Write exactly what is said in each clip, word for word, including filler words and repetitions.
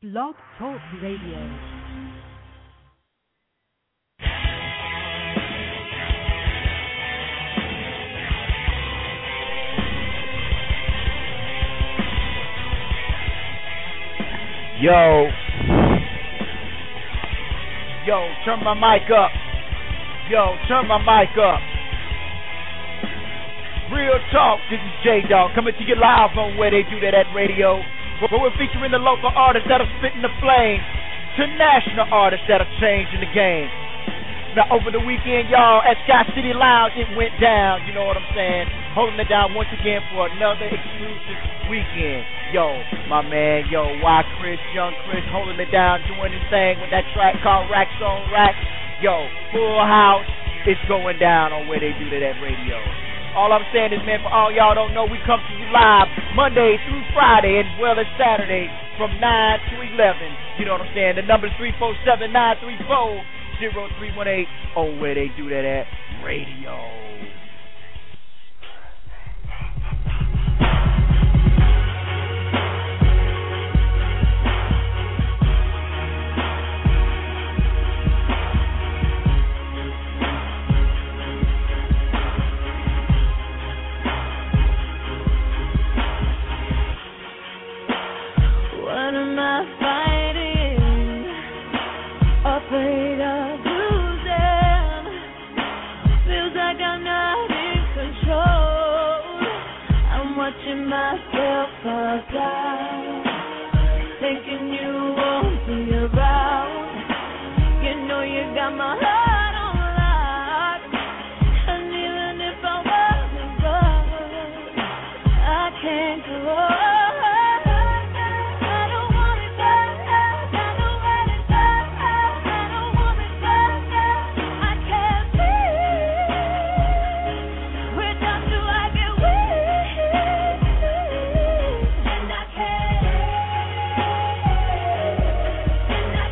Blog Talk Radio. Yo, yo, turn my mic up. Yo, turn my mic up. Real talk, this is J-Dog coming to you live on Where They Do That at Radio. Where we're featuring the local artists that are spitting the flame to national artists that are changing the game. Now, over the weekend, y'all, at Sky City Lounge, it went down, you know what I'm saying? Holding it down once again for another exclusive weekend. Yo, my man, yo, Y Chris, Young Chris, holding it down, doing his thing with that track called Racks on Racks. Yo, full house, it's going down on Where They Do That at Radio. All I'm saying is, man, for all y'all don't know, we come to you live Monday through Friday as well as Saturday from nine to eleven. You know what I'm saying? The number is three four seven, nine three four, zero three one eight on Where They Do That at Radio. What am I fighting? Afraid of losing. Feels like I'm not in control. I'm watching myself outside, thinking you won't be around. You know you got my heart on lock, and even if I wasn't gone, I can't go. And I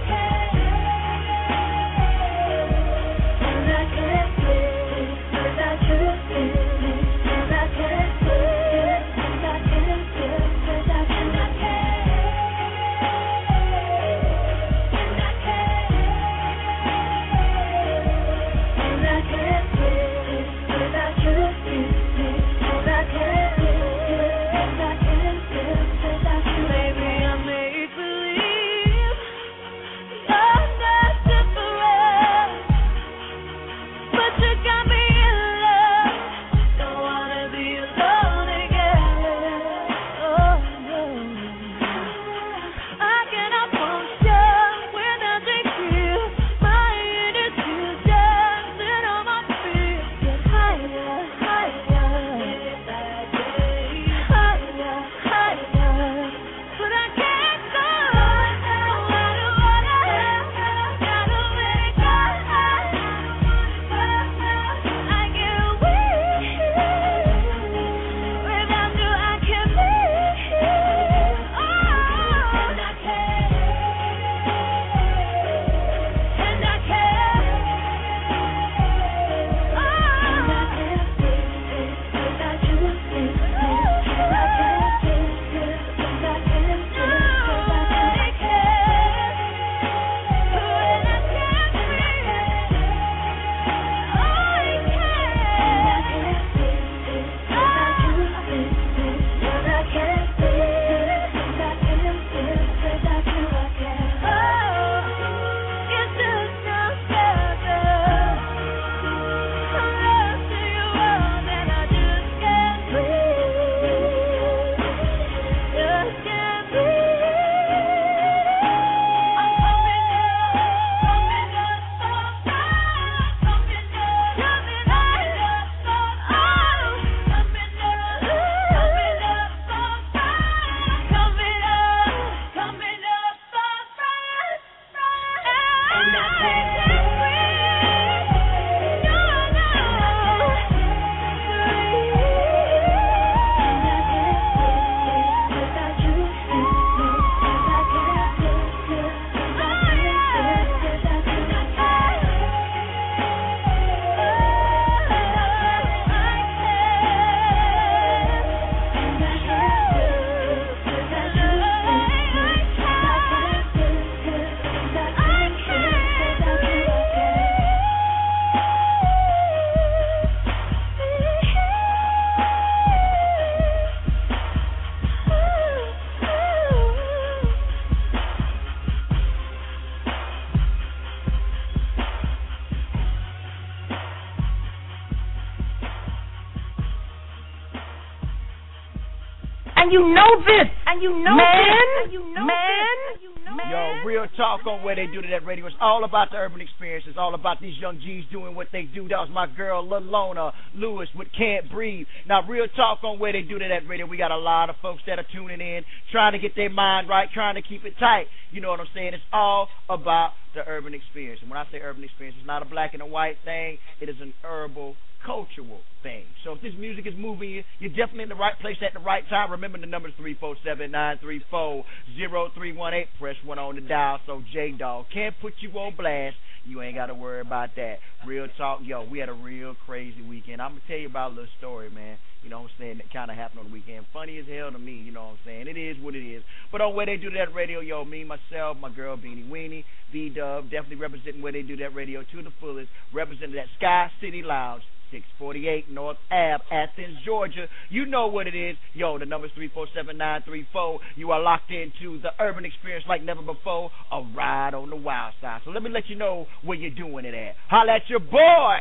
and you know this, and you know man, this, and you know man. this, and you know Yo, this. real talk on Where They Do That Radio. It's all about the urban experience. It's all about these young G's doing what they do. That was my girl, Lalona Lewis with Can't Breathe. Now, real talk on Where They Do That Radio. We got a lot of folks that are tuning in, trying to get their mind right, trying to keep it tight. You know what I'm saying? It's all about the urban experience. And when I say urban experience, it's not a black and a white thing. It is an herbal cultural thing. So if this music is moving you, you're definitely in the right place at the right time. Remember the number is three four seven, nine three four, zero three one eight. Press one on the dial so J-Dog can't put you on blast. You ain't got to worry about that. Real talk, yo, we had a real crazy weekend. I'm going to tell you about a little story, man. You know what I'm saying? That kind of happened on the weekend. Funny as hell to me, you know what I'm saying? It is what it is. But on Where They Do That Radio, yo, me, myself, my girl, Beanie Weenie, V-Dub, definitely representing Where They Do That Radio to the fullest, representing that Sky City Lounge, six forty-eight North Ave, Athens, Georgia. You know what it is. Yo, the number's three four seven, nine three four. You are locked into the urban experience like never before, a ride on the wild side. So let me let you know where you're doing it at. Holla at your boy.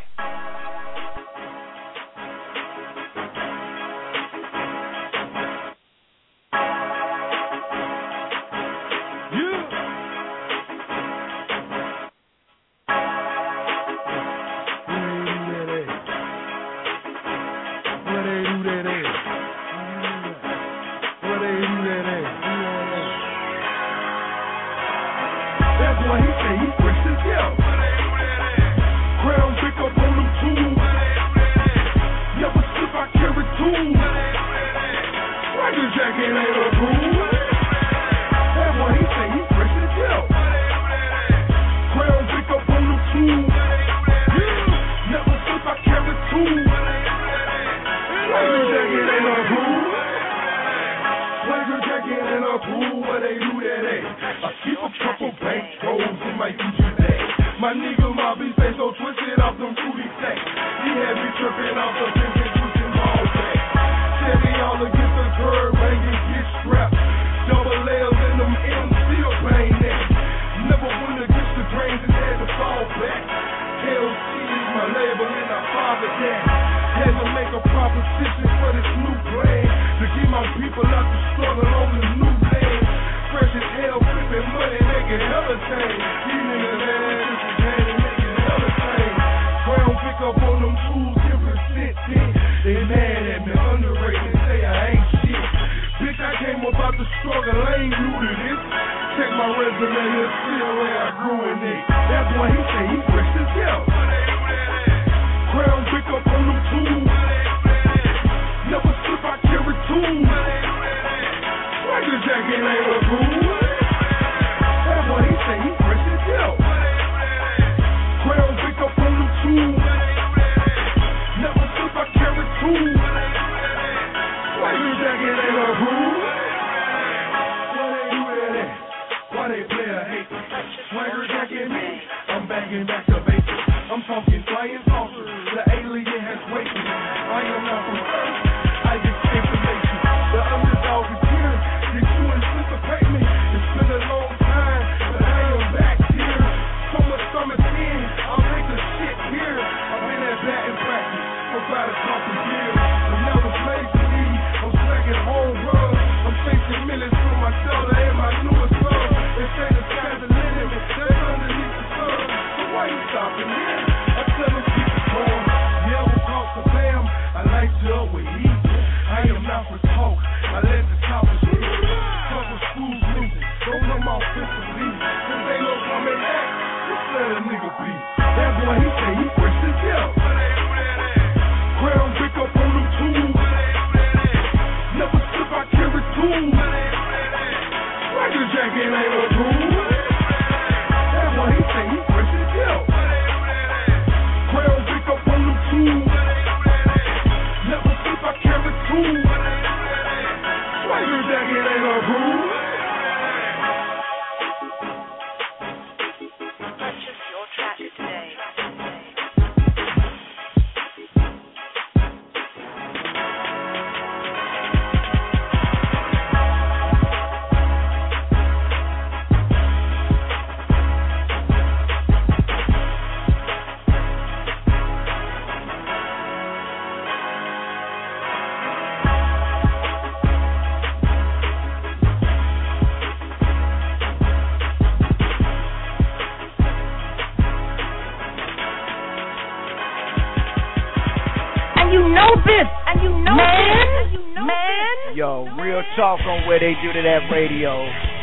And you know man, this. You know man. This. Yo, real talk on Where They Do to That Radio.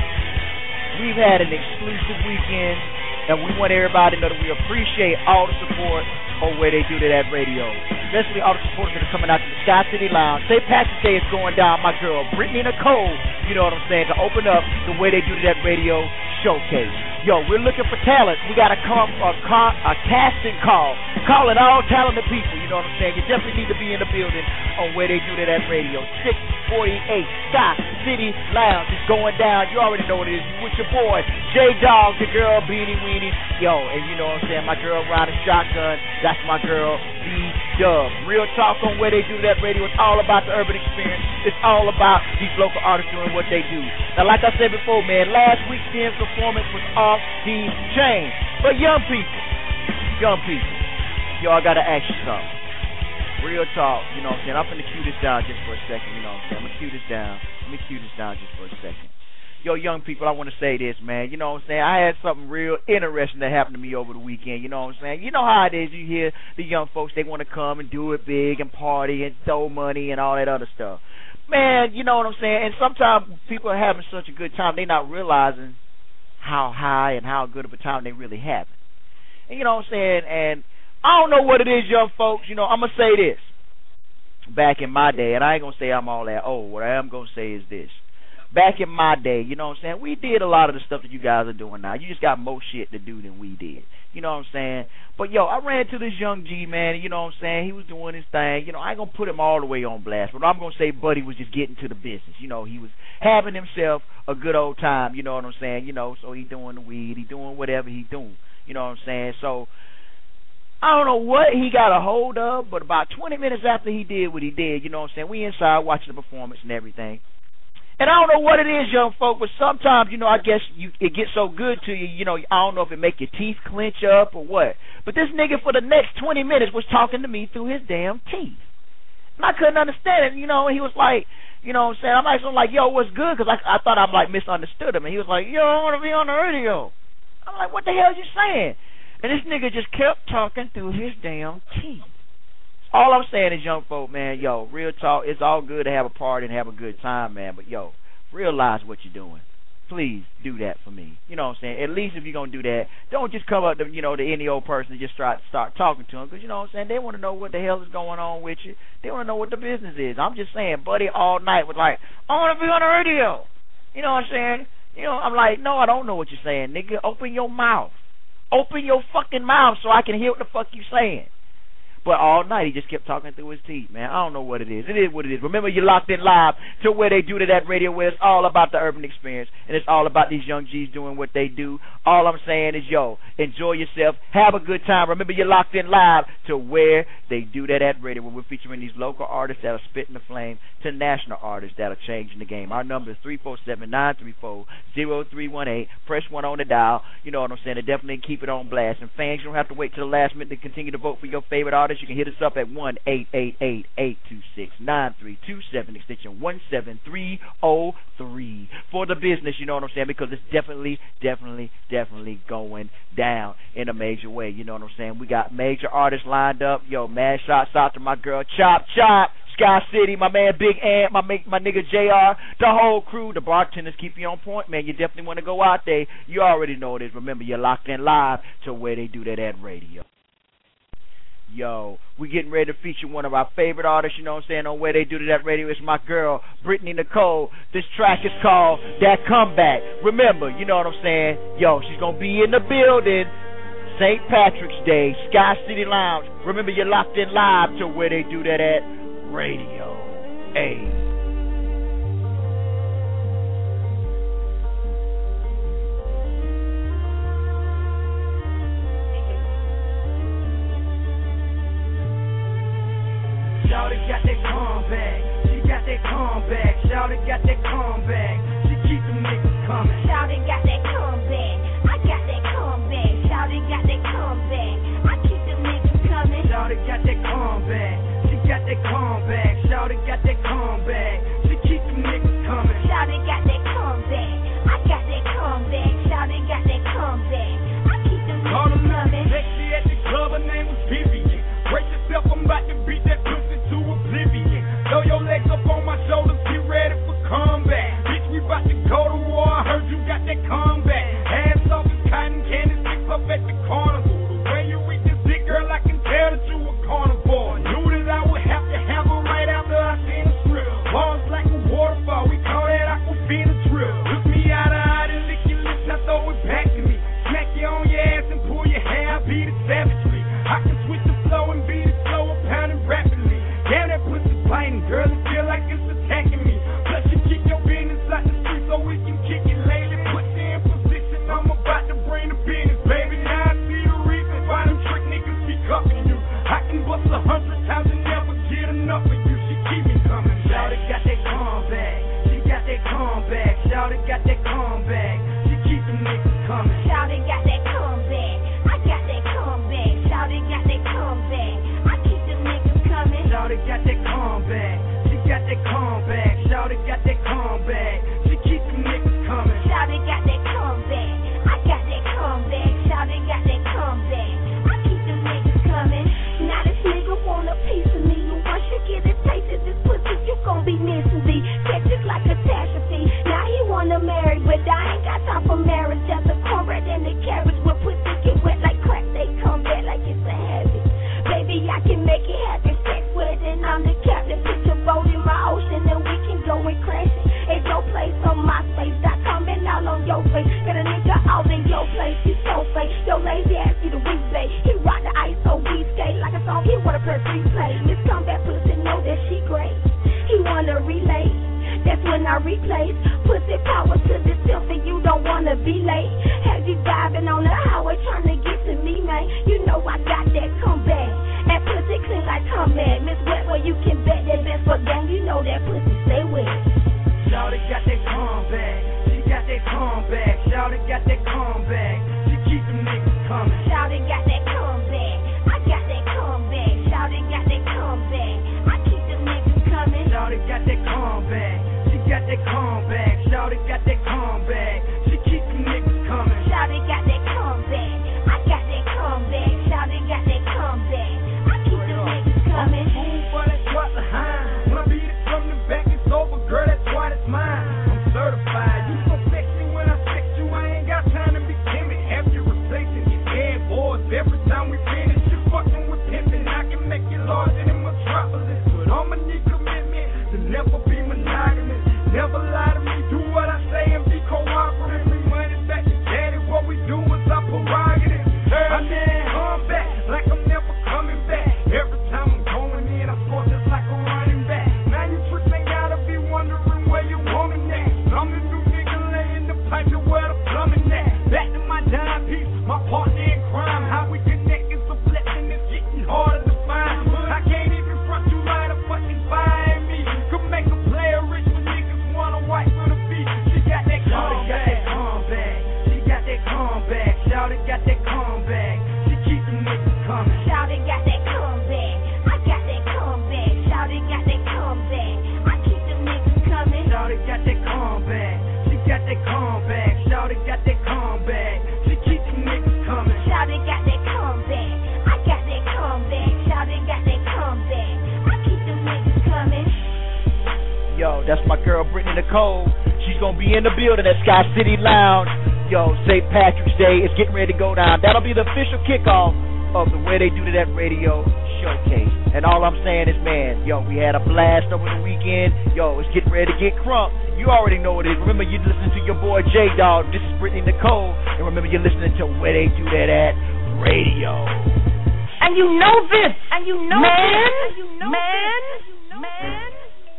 We've had an exclusive weekend, and we want everybody to know that we appreciate all the support on Where They Do to That Radio. Especially all the supporters that are coming out to the Sky City Lounge. Saint Patrick's Day is going down. My girl, Brittany Nicole, you know what I'm saying, to open up the Where They Do to That Radio showcase. Yo, we're looking for talent. We got a, com- a, com- a casting call. Calling all talented people, you know what I'm saying? You definitely need to be in the building on Where They Do to That Radio. six forty-eight Sky City Lounge is going down. You already know what it is. With your boy, J-Dog, the girl, Beanie Weenie. Yo, and you know what I'm saying? My girl riding shotgun. That's my girl, B-Dub. Real talk on Where They Do That Radio. It's all about the urban experience. It's all about these local artists doing what they do. Now, like I said before, man, last weekend's performance was off the chain. But young people, young people, yo, I gotta ask you something. Real talk, you know what I'm saying? I'm finna cue this down just for a second, you know what I'm saying? I'm gonna cue this down. Let me cue this down just for a second. Yo, young people, I want to say this, man. You know what I'm saying? I had something real interesting that happened to me over the weekend. You know what I'm saying? You know how it is. You hear the young folks, they want to come and do it big and party and throw money and all that other stuff. Man, you know what I'm saying? And sometimes people are having such a good time, they're not realizing how high and how good of a time they really having. And you know what I'm saying? And I don't know what it is, young folks. You know, I'm going to say this. Back in my day, and I ain't going to say I'm all that old. What I am going to say is this. Back in my day, you know what I'm saying, we did a lot of the stuff that you guys are doing now. You just got more shit to do than we did. You know what I'm saying? But, yo, I ran to this young G, man, and you know what I'm saying? He was doing his thing. You know, I ain't going to put him all the way on blast, but I'm going to say Buddy was just getting to the business. You know, he was having himself a good old time, you know what I'm saying? You know, so he doing the weed, he doing whatever he doing. You know what I'm saying? So I don't know what he got a hold of, but about twenty minutes after he did what he did, you know what I'm saying, we inside watching the performance and everything. And I don't know what it is, young folk, but sometimes, you know, I guess you, it gets so good to you, you know, I don't know if it make your teeth clench up or what. But this nigga for the next twenty minutes was talking to me through his damn teeth. And I couldn't understand it, you know, and he was like, you know what I'm saying, I'm like, so I'm like, yo, what's good? Because I, I thought I, like, misunderstood him. And he was like, yo, I want to be on the radio. I'm like, what the hell are you saying? And this nigga just kept talking through his damn teeth. All I'm saying is, young folk, man, yo, real talk, it's all good to have a party and have a good time, man, but, yo, realize what you're doing. Please do that for me. You know what I'm saying? At least if you're going to do that, don't just come up to, you know, to any old person and just try to start talking to them, because, you know what I'm saying, they want to know what the hell is going on with you. They want to know what the business is. I'm just saying, Buddy all night was like, I want to be on the radio. You know what I'm saying? You know, I'm like, no, I don't know what you're saying, nigga. Open your mouth. Open your fucking mouth so I can hear what the fuck you saying. But all night he just kept talking through his teeth, man. I don't know what it is. It is what it is. Remember, you're locked in live to Where They Do to That Radio, where it's all about the urban experience, and it's all about these young G's doing what they do. All I'm saying is, yo, enjoy yourself. Have a good time. Remember, you're locked in live to Where They Do That at Radio, where we're featuring these local artists that are spitting the flame to national artists that are changing the game. Our number is three four seven, nine three four, zero three one eight. Press one on the dial. You know what I'm saying? And definitely keep it on blast. And fans, you don't have to wait till the last minute to continue to vote for your favorite artist. You can hit us up at one eight eight eight, eight two six, nine three two seven, extension one seven three oh three for the business, you know what I'm saying, because it's definitely, definitely, definitely going down in a major way, you know what I'm saying. We got major artists lined up. Yo, mad shots out to my girl Chop Chop, Sky City, my man Big Ant, my my nigga J R, the whole crew, the bartenders keep you on point, man. You definitely want to go out there. You already know it is. Remember, you're locked in live to Where They Do That at Radio. Yo, we getting ready to feature one of our favorite artists, you know what I'm saying, on Where They Do to That Radio. It's my girl, Brittany Nicole. This track is called That Comeback. Remember, you know what I'm saying, yo, she's going to be in the building, Saint Patrick's Day, Sky City Lounge. Remember, you're locked in live to Where They Do That at Radio. Hey. Shawty got that comeback, she got that comeback. Shawty got that comeback, she keep them niggas coming. Shawty got that comeback, I got that comeback. Shawty got that comeback, I keep them niggas coming. Shawty got that comeback, she got that comeback. Shawty got that comeback, she keep them niggas coming. Shawty got that comeback, I got that comeback. Shawty got that comeback, I keep them niggas coming. Sexy at the club, her name was Vivian. Brace yourself, I'm about to beat that pussy to oblivion. place. Pussy power to the self and you don't wanna be late. Have you driving on the highway trying to get to me, man? You know I got that comeback. And pussy clean like comeback. Miss Wet where you can bet that best for gang. You know that pussy stay wet. Shawty got that comeback. She got that comeback. Shawty got that comeback. She keep them niggas coming. Shawty got that comeback. I got that comeback. Shawty got that comeback. I keep them niggas coming. Shawty got that comeback. She got that comeback. Shawty got that comeback. She keep them niggas coming. Shawty got that comeback. I got that comeback. Shawty got that comeback. I keep them niggas coming. I'm fool for that drop the hind. When I beat it from the back, it's over, girl. That's why it's mine. I'm certified. You so sexy when I sex you. I ain't got time to be timid. Have you replacing your head boys every time we finish? You fucking with pimping. I can make it larger than Metropolis. But I'ma need commitment to never be monogamous. Never lie to me. Do what I say and be cooperative. We money back to daddy. What we do is our prerogative. I never come back like I'm never coming back. Every time I'm going in, I score just like a running back. Now you tricks ain't gotta be wondering where you woman at. I'm the new nigga laying the pipe to where the plumbing at. Back to my dime piece, my partner in crime. How we connect is a blessing, it's getting harder to find. I can't even front you right up fucking buying me. Could make a player rich when niggas wanna wipe for the beat. She got that comeback. She got that comeback. Shawty got that comeback. She keep them niggas coming. Shawty got that comeback. I got that comeback. Shawty got that comeback. I keep them niggas coming. Shawty got that comeback. She got that comeback. Shawty got that comeback. She keep them niggas coming. Shawty got that comeback. I got that comeback. Shawty got that comeback. I keep them niggas coming. Yo, that's my girl Brittany Nicole. She's gonna be in the building at Sky City Lounge. Yo, Saint Patrick's Day is getting ready to go down. That'll be the official kickoff of the Where They Do That Radio Showcase. And all I'm saying is, man, yo, we had a blast over the weekend. Yo, it's getting ready to get crunk. You already know what it is. Remember, you're listening to your boy J Dog. This is Brittany Nicole. And remember, you're listening to Where They Do That at Radio. And you know this. And you know man, this. And you know man, this. man.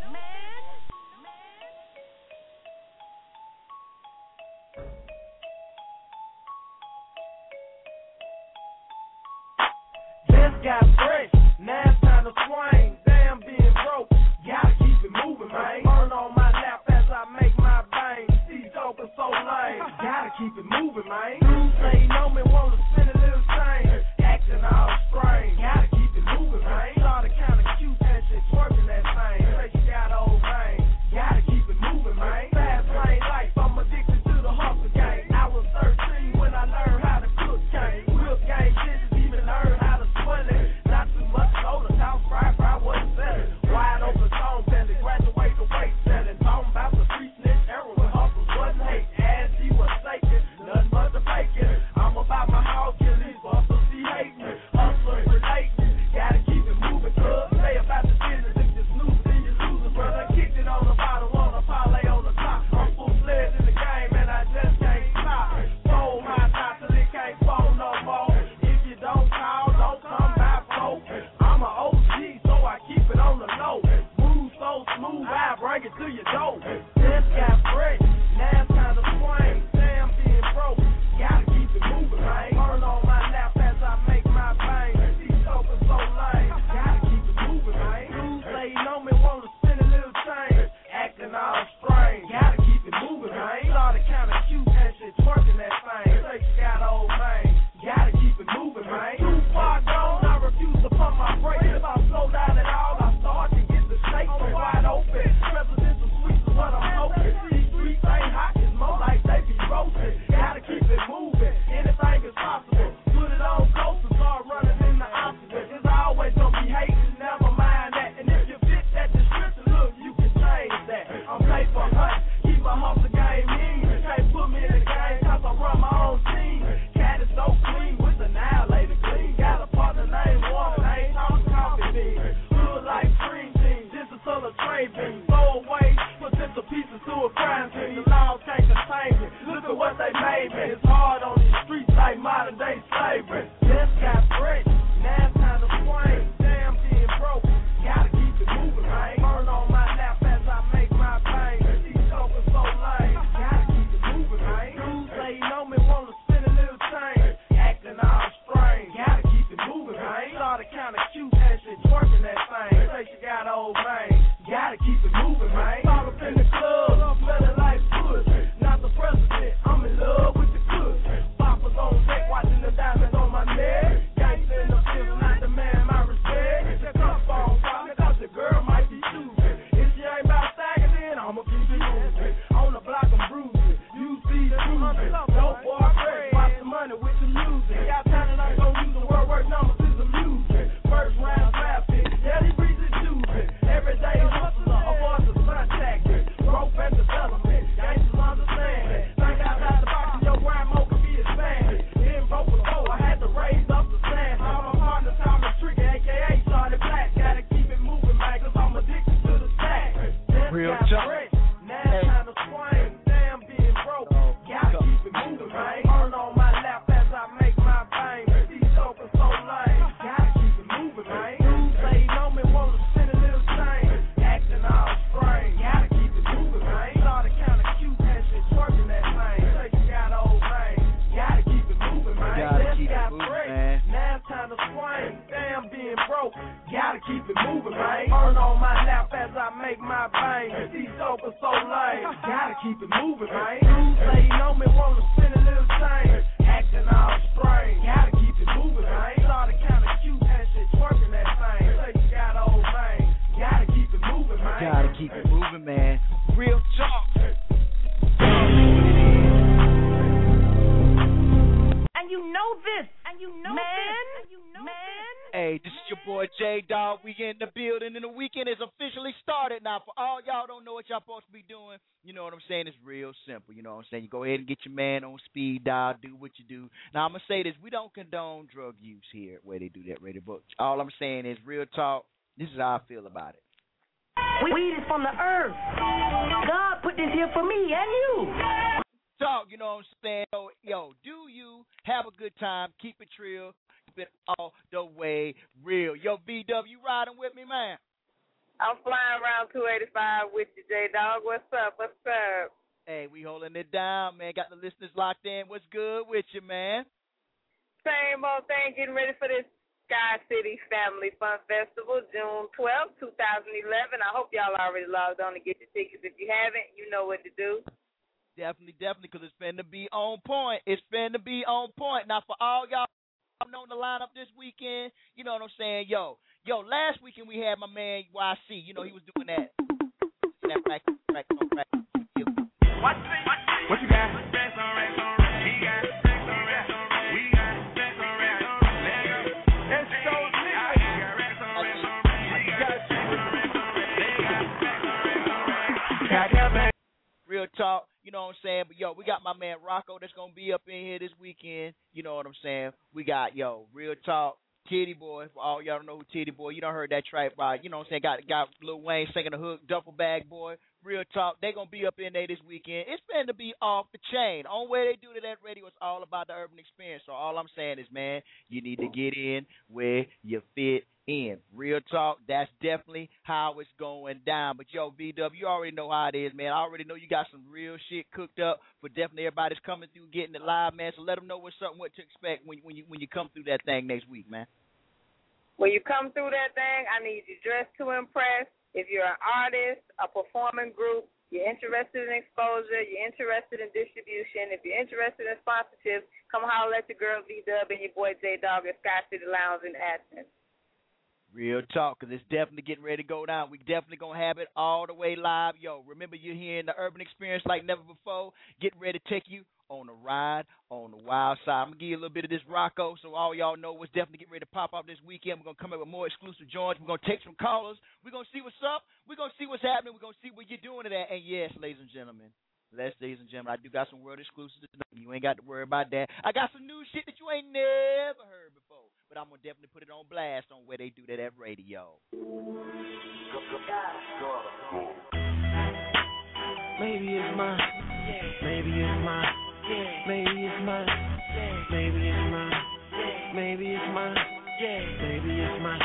Just got fresh, now it's time to swing. Damn, being broke, gotta keep it moving, man. Burn on my lap as I make my bang. These open so lame, gotta keep it moving, man. Dudes say know me, wanna spin a little thing. Acting all strange, gotta keep it moving, man. Started kinda cute, that shit twerking that thing. Say she got old rain, gotta keep it moving, man. Fast lane life, I'm addicted to the hustle game. I was thirteen when I learned how to cook game. Whip game, bitches even learn how to swim it. Not too much soda, house fry, fry wasn't selling. Wide open song, belly, graduate the weight selling. Talking about the street snitch era with hustles wasn't hate. As he was shaking, nothing but the bacon. I'm about my house, killing this is your boy J Dog. We in the building, and the weekend is officially started. Now, for all y'all don't know what y'all supposed to be doing, you know what I'm saying? It's real simple. You know what I'm saying? You go ahead and get your man on speed dial, do what you do. Now, I'm gonna say this: we don't condone drug use here where they do that radio. But all I'm saying is, real talk. This is how I feel about it. Weed is from the earth. God put this here for me and you. Talk, you know what I'm saying? Yo, yo, do you have a good time? Keep it real. Keep it all the way real. Yo, B W, you riding with me, man? I'm flying around two eighty-five with you, J-Dog. What's up? What's up? Hey, we holding it down, man. Got the listeners locked in. What's good with you, man? Same old thing. Getting ready for this Sky City Family Fun Festival, June twelfth, twenty eleven. I hope y'all already logged on to get your tickets. If you haven't, you know what to do. Definitely, definitely, because it's finna be on point. It's finna be on point. Now, for all y'all on the lineup this weekend, you know what I'm saying? Yo, yo, last weekend we had my man Y C. You know, he was doing that. that back, back, back, What, what you got? Real talk, you know what I'm saying? But, yo, we got my man Rocco that's going to be up in here this weekend. You know what I'm saying? We got, yo, real talk, Titty Boy. For all y'all don't know who Titty Boy, you done heard that track by, you know what I'm saying? Got got Lil Wayne singing the hook, Duffel Bag Boy. Real talk, they going to be up in there this weekend. It's going to be off the chain. On where they do to that radio, it's all about the urban experience. So all I'm saying is, man, you need to get in where you fit in. Real talk, that's definitely how it's going down. But, yo, B W, you already know how it is, man. I already know you got some real shit cooked up for definitely everybody that's coming through getting it live, man. So let them know what's up, what to expect when, when, you, when you come through that thing next week, man. When you come through that thing, I need you dressed to impress. If you're an artist, a performing group, you're interested in exposure, you're interested in distribution, if you're interested in sponsorships, come holler at your girl V-Dub and your boy J-Dog at Sky City Lounge in Athens. Real talk, because it's definitely getting ready to go down. We definitely going to have it all the way live. Yo, remember you're hearing the urban experience like never before. Getting ready to take you on a ride on the wild side. I'm going to give you a little bit of this Rocco so all y'all know what's definitely getting ready to pop up this weekend. We're going to come up with more exclusive joints. We're going to take some callers. We're going to see what's up. We're going to see what's happening. We're going to see what you're doing to that. And, yes, ladies and gentlemen, Yes, ladies and gentlemen, I do got some world exclusives. You ain't got to worry about that. I got some new shit that you ain't never heard before. But I'm going to definitely put it on blast on where they do that at radio. Maybe it's mine. Maybe it's mine. Maybe it's mine. Maybe it's mine. Maybe it's mine. Maybe it's mine.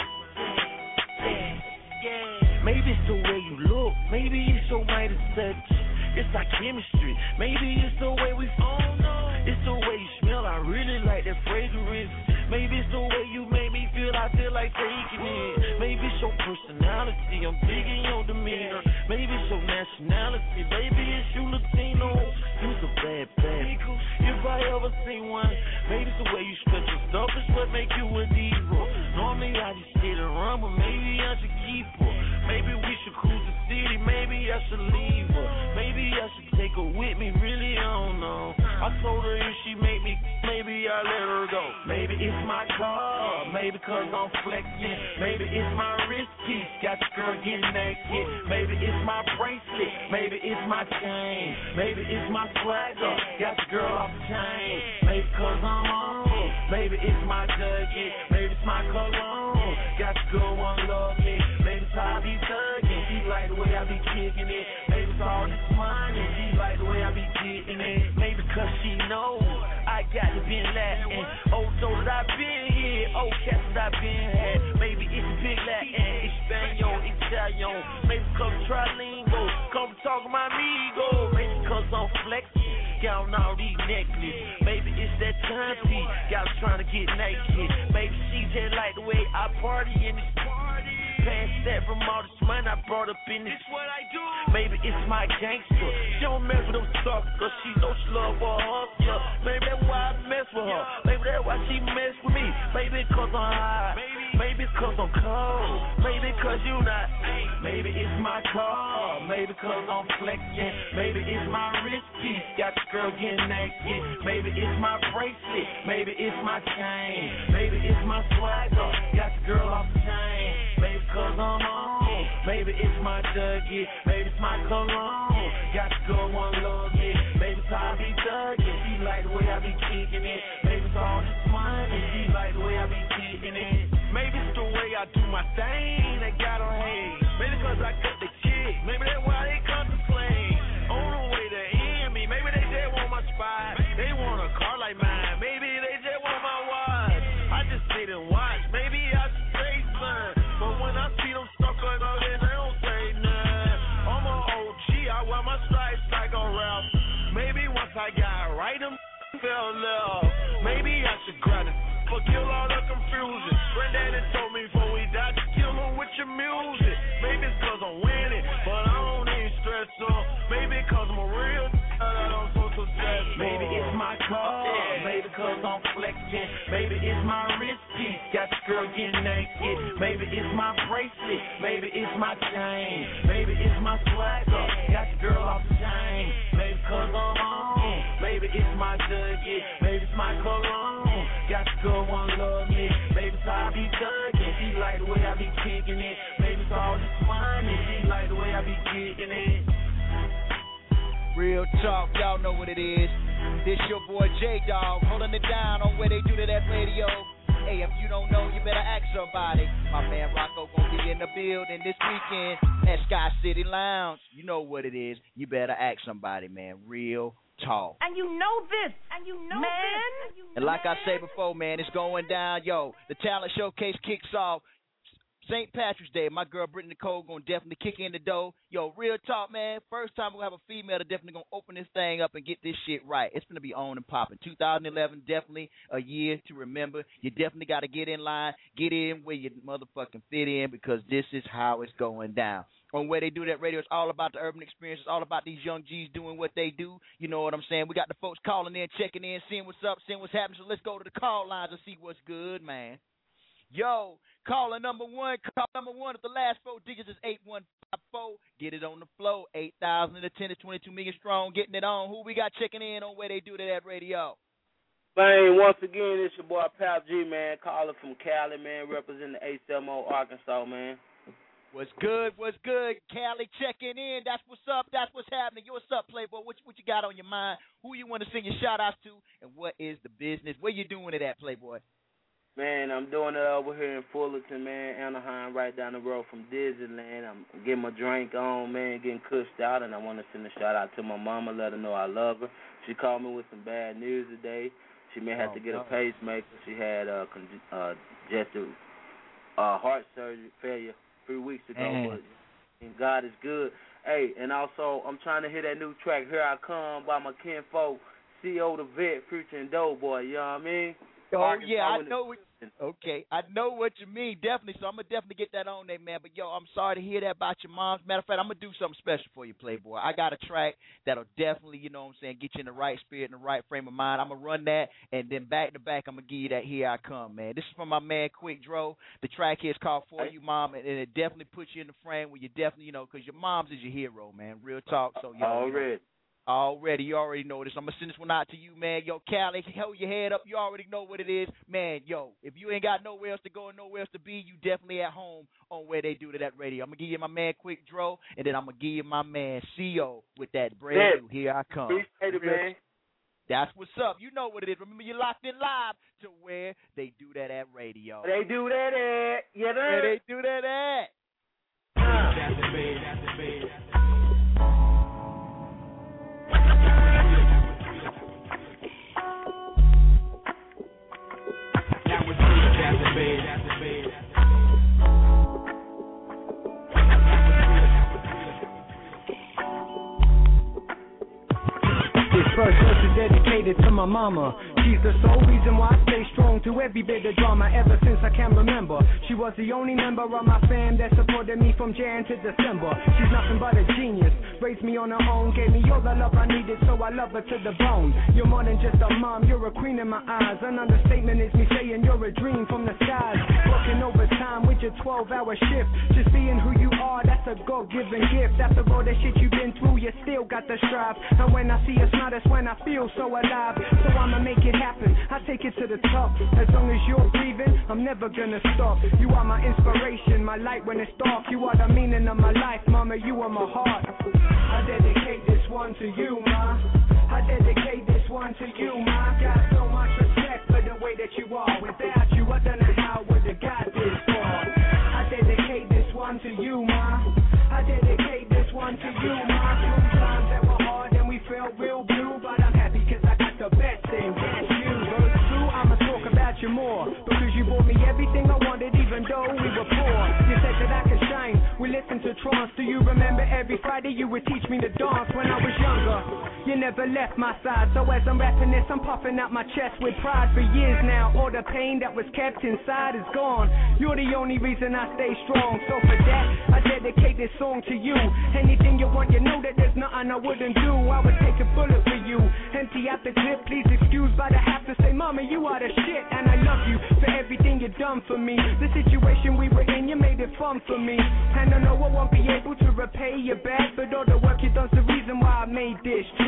Maybe it's the way you look. Maybe it's your mighty touch. It's our chemistry. Maybe it's the way we fall. It's the way you smell. I really like that fragrance. Maybe it's the way you make me feel. I feel like taking it. Maybe it's your personality. I'm digging your demeanor. Maybe it's your nationality. Baby, it's you Latino. You's a bad, bad. If I ever see one, maybe it's the way you stretch your stuff. It's what make you a diva. Normally I just sit around, but maybe I should keep her. Maybe we should cruise the city. Maybe I should leave her. Maybe I should take her with me. Really, I don't know. I told her if she make me, maybe I let her go. Maybe it's my car. Maybe cause I'm flexing. Maybe it's my wrist piece. Got the girl getting naked. Maybe it's my bracelet. Maybe it's my chain. Maybe it's my swagger. Got the girl off the chain. Maybe cause I'm on. Maybe it's my jacket. Maybe it's my cologne. Got the girl wanna love me. Maybe it's how I be thugging. She like the way I be kicking it. Maybe it's all this money. She like the way I be getting it. Maybe cause she know I got to be Latin. Oh, so that I been here. Oh, cats that I been had. Maybe it's big Latin. Espanol, Italian. Maybe cause Trilingo. Come talk my amigo. Maybe cause I'm flexing. Got on all these necklaces. Maybe it's that time piece. Got trying to get naked. Maybe she just like the way I party in this party. Past that from all this money I brought up in this. It's what I do. Maybe it's my gangster. She don't mess with them suckers, cause she know she love her hustler. Maybe that's why I mess with her. Maybe that's why she mess with me. Maybe cause I'm high. Maybe it's cause I'm cold. Maybe cause you not. Maybe it's my car. Maybe cause I'm flexing. Maybe it's my wrist piece. Got the girl getting naked. Maybe it's my bracelet. Maybe it's my chain. Maybe it's my swagger. Got the girl off the chain. Maybe cause I'm home. Maybe it's my Dougie. Maybe it's my cologne. Got the girl one love it. Maybe it's how I be thugging. She like the way I be kicking it. Maybe it's all this money. She like the way I be kicking it. Maybe it's the way I do my thing that got her hate. Maybe cause I cut the chick. Maybe that's why they contemplate on the way to end me. Maybe they just want my spot. They want a car like mine. Maybe they just want my watch. I just sit and watch. Maybe I should say something. But when I see them stuck like all this, they don't say nothing. I'm an O G. I wear my stripes like a rap. Maybe once I got right, them fell love. Maybe I should grab it. For kill all the confusion. Granddaddy told me before we die to kill him with your music. Maybe it's cause I'm winning, but I don't need stress on. Maybe cause I'm a real I don't so successful. Maybe it's my car, maybe cause I'm flexing. Maybe it's my wrist piece, got the girl getting naked. Maybe it's my bracelet, maybe it's my chain. Maybe it's my swagger, got the girl off the chain. Maybe cause I'm home, maybe it's my Dougie. Maybe it's my cologne, got the girl wanna love me. Maybe it's how I be thugging, she like the way I be kicking it. Maybe it's all this money, she like the way I be kicking it. Real talk, y'all know what it is. This your boy J-Dog, holding it down on Where They Do That Radio. Hey, if you don't know, you better ask somebody. My man Rocco gonna be in the building this weekend at Sky City Lounge. You know what it is. You better ask somebody, man. Real talk. And you know this. And you know man. this. You and like man. I said before, man, it's going down. Yo, the talent showcase kicks off Saint Patrick's Day. My girl Brittany Nicole gonna definitely kick in the door. Yo, real talk, man. First time we're gonna have a female that definitely gonna open this thing up and get this shit right. It's gonna be on and popping. two thousand eleven, definitely a year to remember. You definitely gotta get in line, get in where you motherfucking fit in, because this is how it's going down. On Where They Do That Radio, it's all about the urban experience. It's all about these young G's doing what they do. You know what I'm saying? We got the folks calling in, checking in, seeing what's up, seeing what's happening. So let's go to the call lines and see what's good, man. Yo, caller number one, call number one. If the last four digits is eight one five four, get it on the flow. eight thousand to ten to twenty-two million strong, getting it on. Who we got checking in on Where They Do That Radio? Man, once again, it's your boy Pal G, man, caller from Cali, man, representing the H M O, Arkansas, man. What's good? What's good? Cali checking in. That's what's up. That's what's happening. Yo, what's up, Playboy? What, what you got on your mind? Who you want to send your shout-outs to? And what is the business? Where you doing it at, Playboy? Man, I'm doing it over here in Fullerton, man, Anaheim, right down the road from Disneyland. I'm getting my drink on, man, getting cushed out, and I want to send a shout-out to my mama, let her know I love her. She called me with some bad news today. She may have oh, to get God. a pacemaker. She had uh, con- uh, just a uh, heart surgery failure three weeks ago, mm. but and God is good. Hey, and also, I'm trying to hear that new track, Here I Come, by my kinfolk, C O the Vet, Future and Doughboy, you know what I mean? Oh, Arkansas yeah, I know what, okay, I know what you mean, definitely, so I'm going to definitely get that on there, man, but, yo, I'm sorry to hear that about your mom. Matter of fact, I'm going to do something special for you, Playboy. I got a track that'll definitely, you know what I'm saying, get you in the right spirit, in the right frame of mind. I'm going to run that, and then back to back, I'm going to give you that Here I Come, man. This is from my man, Quick Dro. The track here is called For You, Mom, and it definitely puts you in the frame where you definitely, you know, because your mom's is your hero, man, real talk, so, yo. Already. Already, you already know this. I'm going to send this one out to you, man. Yo, Cali, hold your head up. You already know what it is. Man, yo, if you ain't got nowhere else to go and nowhere else to be, you definitely at home on Where They Do That Radio. I'm going to give you my man Quick Dro, and then I'm going to give you my man C O with that brand yeah. new Here I Come. Appreciate it, man. That's what's up. You know what it is. Remember, you're locked in live to Where They Do That at Radio. They do that at. Yeah, Where they do that at. Uh. That's the bait. That's the bait. This first verse is dedicated to my mama. She's the sole reason why I stay strong through every bit of drama ever since I can remember. She was the only member of my fam that supported me from Jan to December. She's nothing but a genius, raised me on her own, gave me all the love I needed, so I love her to the bone. You're more than just a mom, you're a queen in my eyes. An understatement is me saying you're a dream from the skies. Working overtime with your twelve hour shift, just being who you are, that's a God-given gift. After all that shit you've been through, you still got the strive. And when I see a smile, that's when I feel so alive. So I'ma make it happen, I take it to the top. As long as you're breathing, I'm never gonna stop. You are my inspiration, my light when it's dark. You are the meaning of my life, mama, you are my heart. I dedicate this one to you, ma. I dedicate this one to you, ma. Got so much respect for the way that you are. Without you, I don't know how I would've got this far. I dedicate this one to you, ma. I dedicate this one to you, ma. Sometimes that were hard and we felt real blue, but I'm happy cause I got the best thing, that's you. Well, it's true, I'ma talk about you more, because you brought me everything I wanted even though we were poor. You said that I could shine, we listened to trance. Do you remember every Friday you would teach me to dance when I was younger? You never left my side, so as I'm rapping this, I'm puffing out my chest with pride. For years now, all the pain that was kept inside is gone. You're the only reason I stay strong, so for that, I dedicate this song to you. Anything you want, you know that there's nothing I wouldn't do. I would take a bullet for you. Empty out the clip, please excuse, but I have to say, mama, you are the shit, and I love you for everything you've done for me. The situation we were in, you made it fun for me, and I know I won't be able to repay you back, but all the work you done's the reason why I made this track.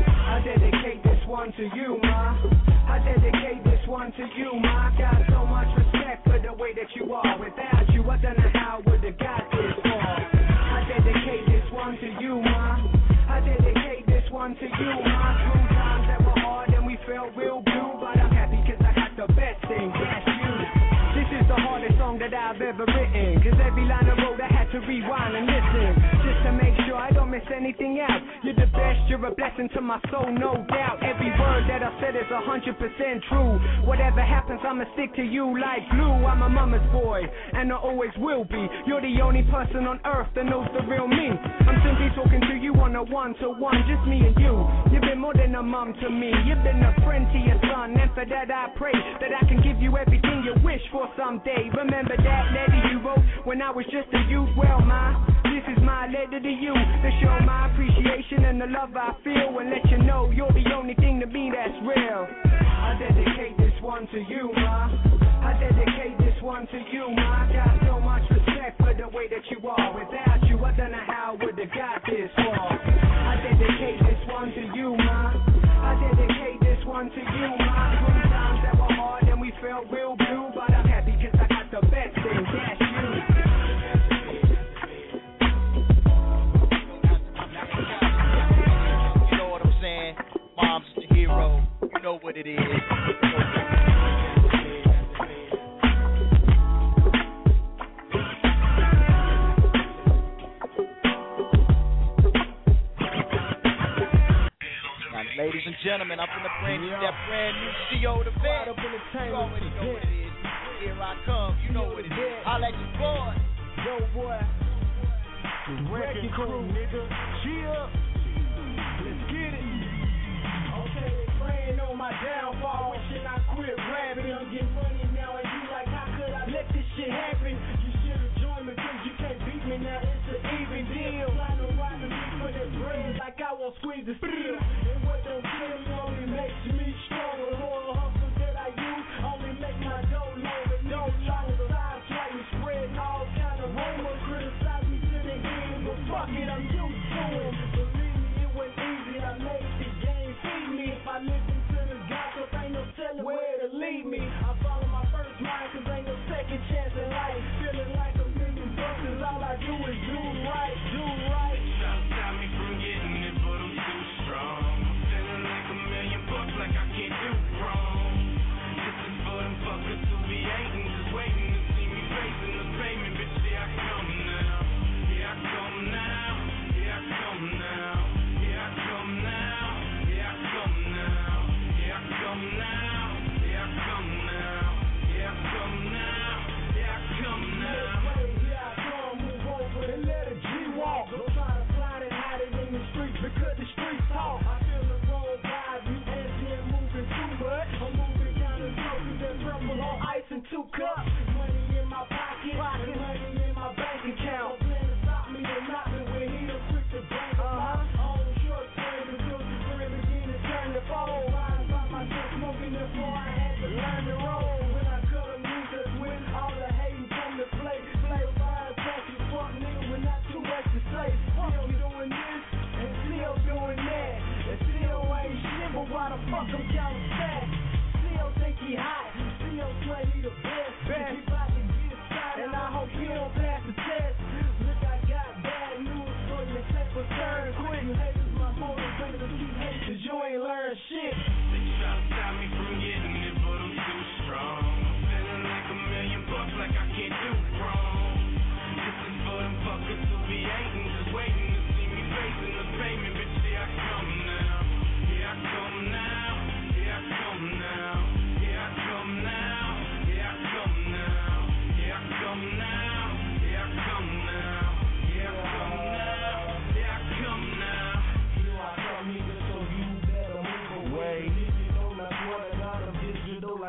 I dedicate this one to you, ma. I dedicate this one to you, ma. Got so much respect for the way that you are. Without you, I don't know how I would've got this far. I dedicate this one to you, ma. I dedicate this one to you, ma. Sometimes that were hard and we felt real blue, but I'm happy cause I got the best thing, that's you. This is the hardest song that I've ever written, cause every line I wrote I had to rewind and listen, just to make sure I don't miss anything out. You're the best, you're a blessing to my soul, no doubt. Every word that I said is a hundred percent true. Whatever happens, I'ma stick to you like glue. I'm a mama's boy, and I always will be. You're the only person on earth that knows the real me. I'm simply talking to you on a one-to-one, just me and you. You've been more than a mom to me. You've been a friend to your son, and for that I pray that I can give you everything you wish for someday. Remember that letter you wrote when I was just a youth? Well, ma, this is my letter to you, to show my appreciation and the love I feel, and let you know you're the only thing to me that's real. I dedicate this one to you, ma. I dedicate this one to you, ma. Got so much respect for the way that you are. Without you, I don't know how I would've got this far. I dedicate this one to you, ma. I dedicate this one to you, ma. Sometimes that were hard and we felt real blue, but I'm happy cause I got the best thing, that's you. Mom's the hero, you know what it is. Now, ladies and gentlemen, I'm finna bring you that brand new C O to bed. You already know what it is. Here I come, you know what it is. I'll let you boy. Yo, boy. The wrecking crew, nigga. Chill. Let's get it. Okay, they praying on my downfall, wishing I quit rapping. I'm getting money now, and you like, how could I let this shit happen? You should've joined me, cause you can't beat me now, it's an even deal. Trying to ride me for that bread, like I won't squeeze the steel. And what don't kill me only makes me stronger. Loyal hustle that I use only make my dough longer. Don't try to sidetrack me, spreading all kind of rumors. Criticize me to the end, but fuck it, I'm used to it. Believe me, it wasn't easy, I made the game feed me. If I listen to the gossip, ain't no telling where to lead me. I follow my first mind, cause ain't no second chance in life. Feeling like a million bucks, cause all I do is do right, do right. Stop, stop me from getting it, but I'm too strong.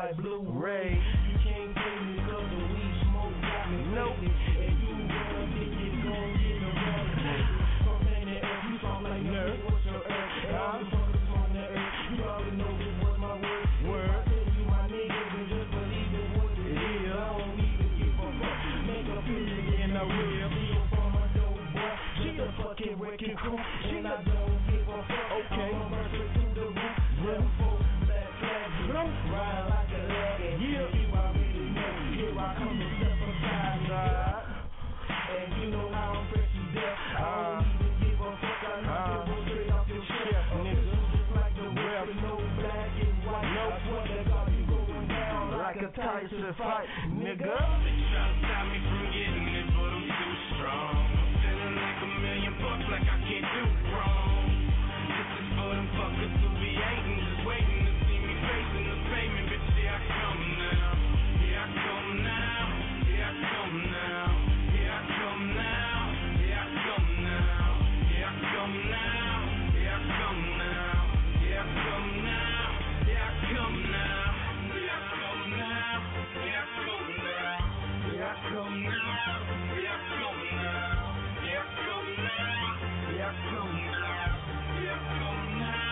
like blue ray. You can't pay me cause the weed smoke got me nope. And you wanna think you gon' get the wrong thing. From in the earth, you sound like nerd. What's your earth? I'm focused on the earth. You already know this was my word. Word. I tell you my niggas and just believe it what it is. I don't even give a fuck. Make a feeling in the real. Deal from a dope boy. Just a fucking wrecking crew. And I don't give a fuck. Okay. I'm a to the roof. Run for black flag. Ride like a lag. And yeah, you already know. Here I come to step aside. And you know how I'm fresh to death. I don't even give a fuck. I knock it straight off your chest. Nigga, just like the rap. No black and white. No sweat that got you going down like a Tyson fight. Nigga. They try to stop me from getting it, but I'm too strong. I'm feeling like a million bucks, like I can't do wrong. This is for them fuckers who be hating, just waiting to see me facing the pavement. Bitch, here I come now. Here I come now. Here I come now. Here I come now. Here I come now. Here I come now. Here I come now. Here I come now. Here I come now. Here I come now. Here I come now. Here I come now. Here I come now. Here I come now. Here I come now. Here I come now. Here I come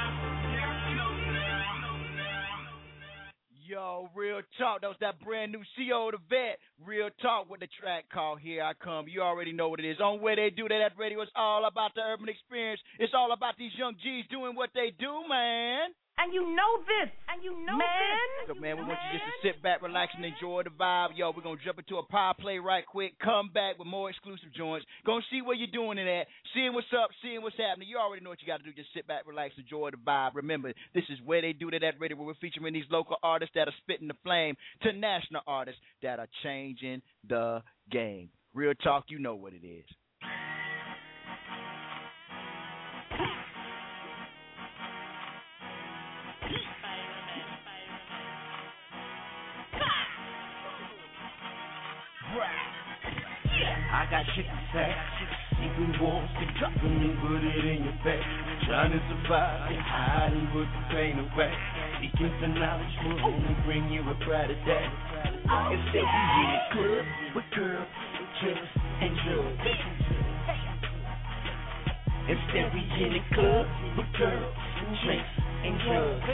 now. Yo, real talk. That was that brand new C O the Vet. Real talk with the track called Here I Come. You already know what it is. On Where They Do That at Radio, it's all about the urban experience. It's all about these young G's doing what they do, man. And you know this. And you know man. this. So, man, we want you just to sit back, relax, and enjoy the vibe. Yo, we're going to jump into a power play right quick. Come back with more exclusive joints. Going to see where you're doing it at. Seeing what's up, seeing what's happening. You already know what you got to do. Just sit back, relax, enjoy the vibe. Remember, this is Where They Do That at Radio, where we're featuring these local artists that are spitting the flame to national artists that are changing the game. Real talk, you know what it is. I got shit to say. Even walls can drop them and put it in your face. Trying to survive and hide and put the pain away. Seeking for knowledge will only bring you a brighter day. Instead we in the club with girls, chicks, and drugs. Instead we in the club with girls, drinks, and drugs.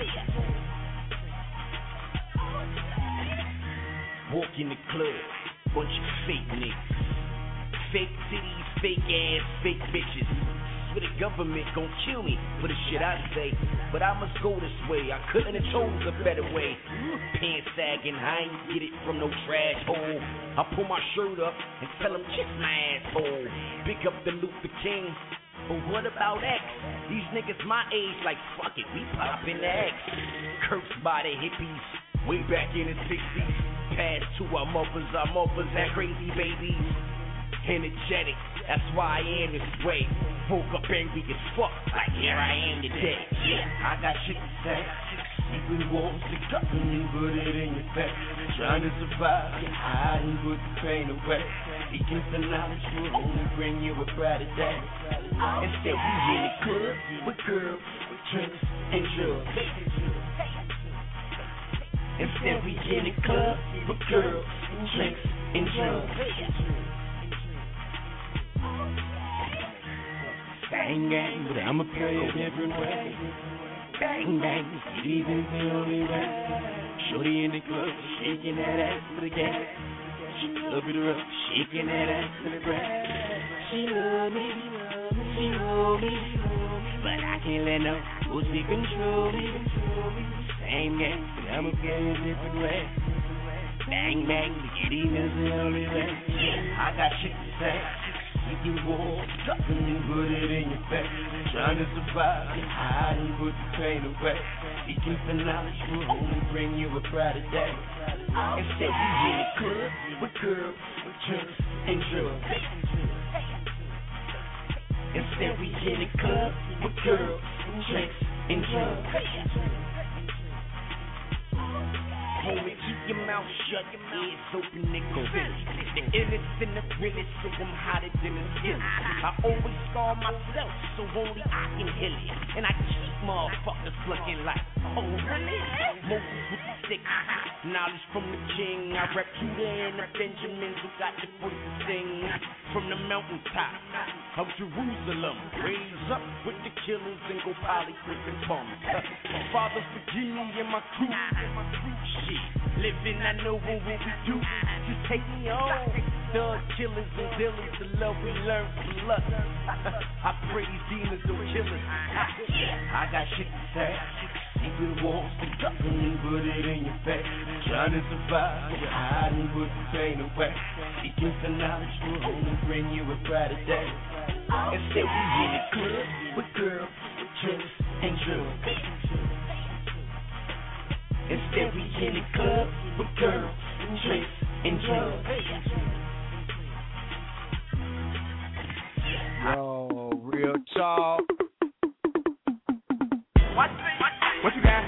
Walk in the club, bunch of fake niggas. Fake cities, fake ass, fake bitches. Swear the government gon' kill me for the shit I say. But I must go this way, I couldn't have chose a better way. Pants sagging, I ain't get it from no trash hole. I pull my shirt up and tell them kiss my asshole. Pick up the Luther King. But what about X? These niggas my age like fuck it, we poppin' X. Cursed by the hippies, way back in the sixties. Passed to our mothers, our mothers had crazy babies. Energetic, that's why I am this way. Woke up angry as fuck, like here I am today. Yeah, I got shit to say. Sleeping walls, stick up and put it in your face. Trying to survive, get high and put the pain away. Seeking for knowledge will only bring you a brighter day. Instead we in the club with girls, with drinks and drugs. Instead we in the club with girls, drinks and drugs. Bang, bang, but I'ma play a different way. Bang, bang, even the only way. Shorty in the club, shaking that ass to the gas. She love it rough, shaking that ass to the grass. She love me, she love me, but I can't let no pussy control me. Same game, but I'ma play a different way. Bang, bang, but even the only way. I got shit to say. You walk, something and put it in your face. Trying to survive, get high and put the pain away. Seeking for knowledge will only bring you a brighter day. Instead we in the club with girls, with drinks and drugs. Instead we in the club with girls, drinks and drugs. Homie, keep your mouth shut, your ears open, nigga. The illest and the realest, so I'm hotter than the skillet. I always scar myself, so only I can heal it. And I keep motherfuckers looking like, oh really? Moses with the stick, Knowledge from the king. I rep Judah and the Benjamins who got the voice to sing. From the mountaintop of Jerusalem, raise up with the killers and go poly with the bums. Father, forgive me and my crew. Shit, living I know what we do. Just take me on. Thug killers and dealers, the love we learned from lust. I pray these demons don't kill us. I got shit to say. Secret walls, stick up and put it in your face. Trying to survive, but hiding, put the pain away. Seeking for knowledge will only bring you a brighter day. Instead we in the club with girls, with chicks and drugs. Instead we in the club with girls, tricks and drugs. Yo, real talk. What, what you got?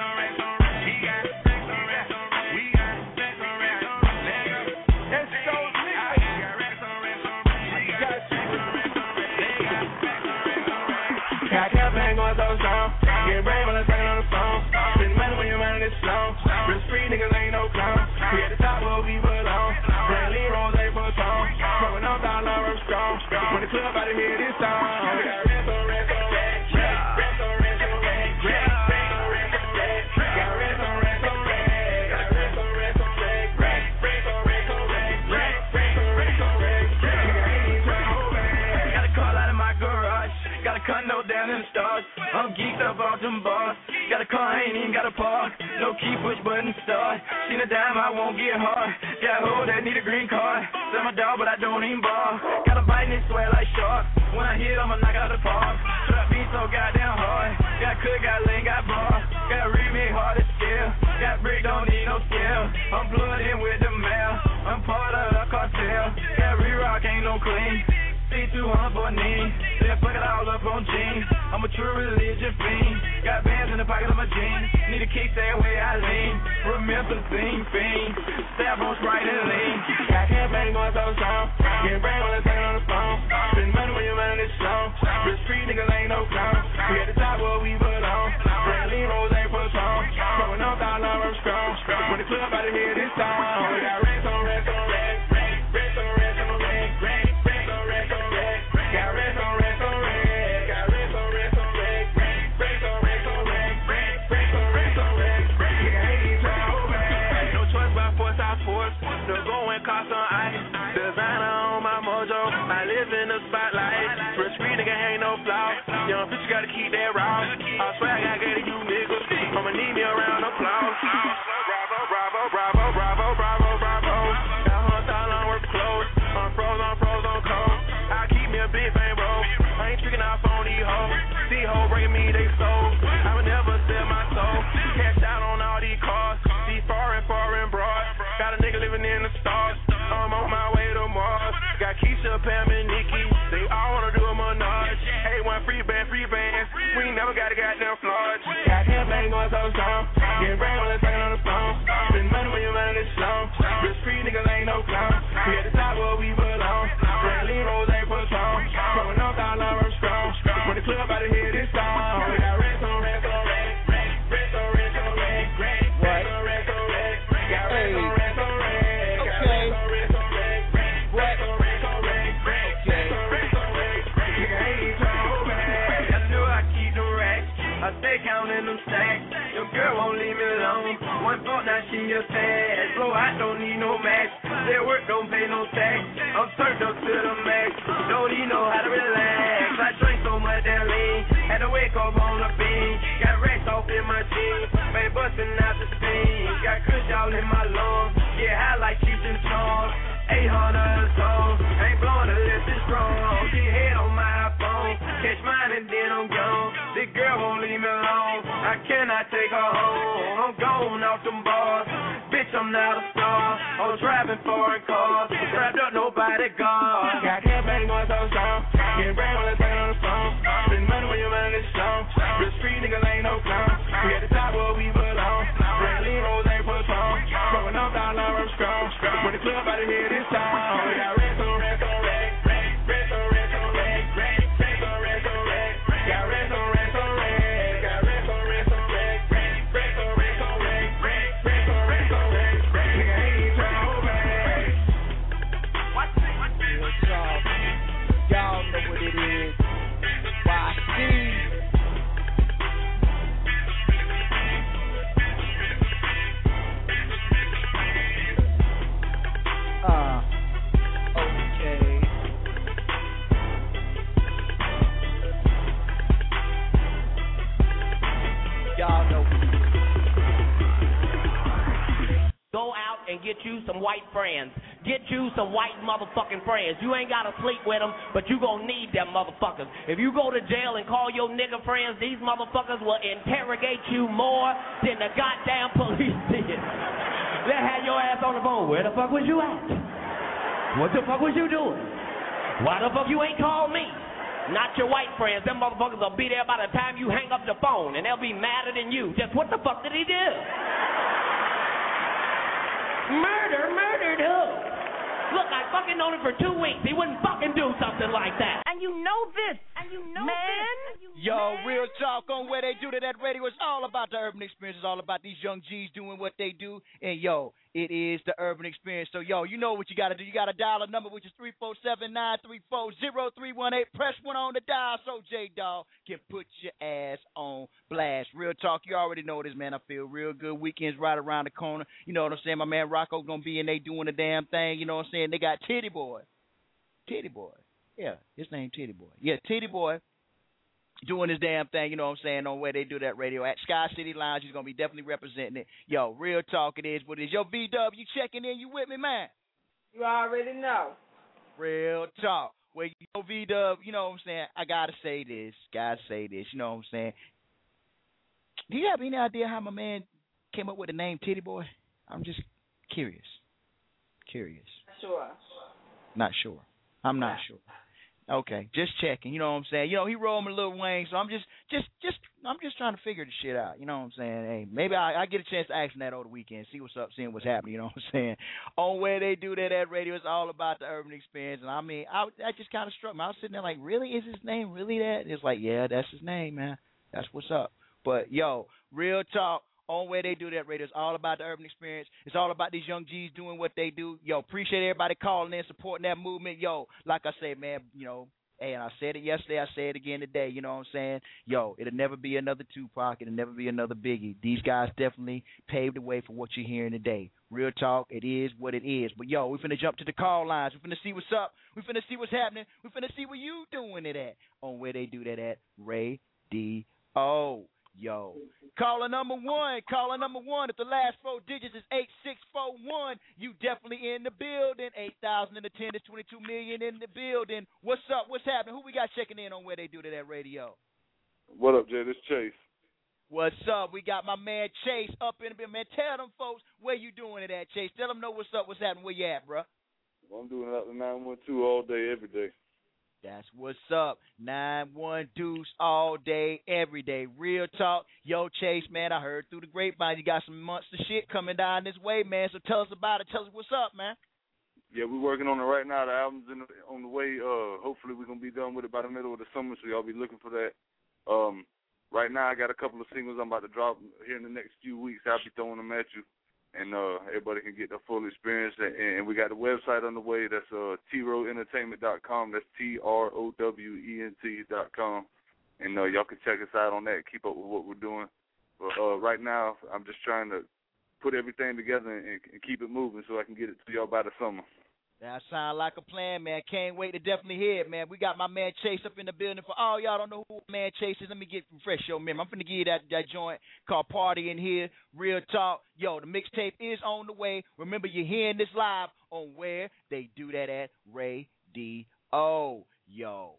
Got campaign going so strong. Getting brave when I'm talking on the phone. Spend money when you're running this slow. Real street niggas ain't no clown. We at the top where we belong. Brand Lee Rose ain't for song. Growing up, I love her strong. When the club out of here this song. We got rest on rest on rest. Rest on rest on rest. Rest on rest on rest. Got rest on rest on rest. Got rest on rest on rest. Rest on rest on rest. Rest on rest on rest. Nigga ain't even trying to hold back. Got a call out of my garage. Got a condo down in the stars. I'm geeked up off them bars. Got a car, I ain't even got a park. No key, push button, start. Seen a dime, I won't get hard. Got a hoe that need a green card. Sell my dog, but I don't even bar. Got a bite and it sweat like shark. When I hit, I'ma knock out the park. Trap beat so goddamn hard. Got cook, got lane, got bar. Got remake, hard to scale. Got brick, don't need no scale. I'm blood in with the mail. I'm part of the cartel. Got re-rock, ain't no clean. C two hundred for a knee. Then fuck it all up on jeans. I'm a true religion fiend. Got bands in the pocket of my jeans. Need a kick that way I lean. Remember the thing, fiend. Stab on Sprite and lean. Got campaign going so strong. Getting brain when I'm talking on the phone. Spend money when you're running this slow. Real street niggas ain't no clown. We at the top where we belong. Brand Lee Rose ain't for song. Growing up, I love her strong. When the club out of here this song. We got rest on rest on rest. Rest on rest on rest. Rest on rest on rest. Got rest on rest on rest. Got rest on rest on rest. Rest on rest on rest. Rest on rest on rest. Nigga ain't even trying to hold back. No choice but force, I force. No going cost on ice. Designer on my mojo. I live in the spotlight. Real street nigga ain't no flaw. Young bitch gotta keep that raw. I swear I gotta get you niggas. I'ma need me around applause. Bravo, bravo, bravo, bravo, bravo, bravo. Got hunts all on work clothes. I'm froze, I'm froze, on cold. I keep me a big bang, bro. I ain't tricking off on these hoes. These hoes breaking me, they soul. I would never sell my soul. Cash out on all these cars. These foreign, foreign broad. Got a nigga living in the stars. I'm on my way to Mars. Got Keisha, Pam, and Nikki. They all wanna do a menage. Hey, one free band, free bands. We ain't never got a goddamn flaws. Got campaign going so strong. Getting brain when I'm talking on the phone. Spend money when you're running this slow. Real street niggas ain't no clown. We at the top where we belong. Brand Lee Rose ain't for song. Growing up, I love her strong. When the club out of here this song. We got rest on rest on rest. Rest on rest on rest. Rest on rest on rest. Got rest on rest on rest. Got rest on rest on rest. Rest on rest on rest. Rest on rest on rest. Nigga ain't even trying to hold back. I know I keep the racks. I stay counting them stacks. Your girl won't leave me alone. One thought, now she a fast. Blow out, don't need no match. Their work don't pay no tax. I'm turned up to the max. Don't even know how to relax. I drink so much that lean. Had to wake up on the beam. Got racks off in my jeans. Man, busting out the steam. Got kush all in my lungs. Yeah, high like Cheech and Chong. eight hundred a song. Ain't blowing unless it's strong. She head on my phone. Catch mine and then I'm gone. This girl won't leave me alone. I cannot take her home. I'm gone off them bars. Bitch, I'm not a star. I'm driving foreign cars. Strapped up, nobody gone. Got campaign going so strong. Getting brain when I'm talking on the phone. Spend money when you're running this slow. Real street niggas ain't no clown. We at the top where we belong. Brand Lee Rose ain't for song. Growing up, I love her strong. When the club out of here this song. We got rest on rest on rest. Rest on rest on rest. Rest on rest on rest. Got rest on rest on rest. Got rest on rest on rest. Rest on rest on rest. Rest on rest on rest. and get you some white friends. Get you some white motherfucking friends. You ain't got to sleep with them, but you going to need them motherfuckers. If you go to jail and call your nigga friends, these motherfuckers will interrogate you more than the goddamn police did. They had your ass on the phone. Where the fuck was you at? What the fuck was you doing? Why the fuck you ain't called me? Not your white friends. Them motherfuckers will be there by the time you hang up the phone, and they'll be madder than you. Just what the fuck did he do? Murder? Murdered who? Look, I fucking known him for two weeks. He wouldn't fucking do something like that. And you know this. And you know man. this. Yo, man. Real talk on Where They Do That at Radio. It's all about the urban experience. It's all about these young G's doing what they do. And, yo, it is the urban experience. So, yo, you know what you got to do. You got to dial a number, which is three four seven, nine three four, zero three one eight. Press one on the dial so J-Dawg can put your ass on blast. Real talk, you already know this, man. I feel real good. Weekend's right around the corner. You know what I'm saying? My man Rocco going to be in there doing the damn thing. You know what I'm saying? They got Titty Boy. Titty Boy. Yeah, his name Titty Boy. Yeah, Titty Boy doing his damn thing, you know what I'm saying, on Where They Do That Radio. At Sky City Lounge, he's going to be definitely representing it. Yo, real talk, it is what it is. Yo, B-Dub, you checking in? You with me, man? You already know. Real talk. Well, you know, V-Dub, you know what I'm saying, I got to say this. Got to say this, you know what I'm saying. Do you have any idea how my man came up with the name Titty Boy? I'm just curious. Curious. Sure. Not sure. I'm not sure. Okay, just checking. You know what I'm saying? You know, he rolled me Lil Wayne, so I'm just, just, just, I'm just trying to figure the shit out. You know what I'm saying? Hey, maybe I, I get a chance to ask him that over the weekend, see what's up, seeing what's happening. You know what I'm saying? On Where They Do That at Radio, it's all about the urban experience. And I mean, I that just kind of struck me. I was sitting there like, really? Is his name really that? It's like, yeah, that's his name, man. That's what's up. But yo, real talk. On Where They Do That Radio, it's all about the urban experience. It's all about these young G's doing what they do. Yo, appreciate everybody calling in, supporting that movement. Yo, like I said, man, you know, hey, and I said it yesterday, I say it again today, you know what I'm saying? Yo, it'll never be another Tupac, it'll never be another Biggie. These guys definitely paved the way for what you're hearing today. Real talk, it is what it is. But, yo, we're finna jump to the call lines. We're finna see what's up. We're finna see what's happening. We're finna see where you doing it at. On Where They Do That at Radio. Yo, caller number one, caller number one. If the last four digits is eight six four one, you definitely in the building. eight thousand in attendance, twenty-two million in the building. What's up? What's happening? Who we got checking in on Where They Do That Radio? What up, Jay? This Chase. What's up? We got my man Chase up in the building. Man, tell them folks where you doing it at, Chase. Tell them know what's up, what's happening, where you at, bro. Well, I'm doing it up to nine one two all day, every day. That's what's up. nine one Deuce all day, every day. Real talk. Yo, Chase, man, I heard through the grapevine you got some monster shit coming down this way, man. So tell us about it. Tell us what's up, man. Yeah, we're working on it right now. The album's in the, on the way. Uh, hopefully we're going to be done with it by the middle of the summer, so y'all be looking for that. Um, right now I got a couple of singles I'm about to drop here in the next few weeks. I'll be throwing them at you. And uh, everybody can get the full experience. And, and we got the website on the way. That's uh, T row entertainment dot com. That's T R O W E N T dot com. And uh, y'all can check us out on that, keep up with what we're doing. But uh, right now, I'm just trying to put everything together and, and keep it moving so I can get it to y'all by the summer. That sound like a plan, man. Can't wait to definitely hear it, man. We got my man Chase up in the building. For all y'all don't know who man Chase is, let me get refresh your memory. I'm finna give you that, that joint called Party in Here. Real talk. Yo, the mixtape is on the way. Remember, you're hearing this live on Where They Do That at Radio. Yo.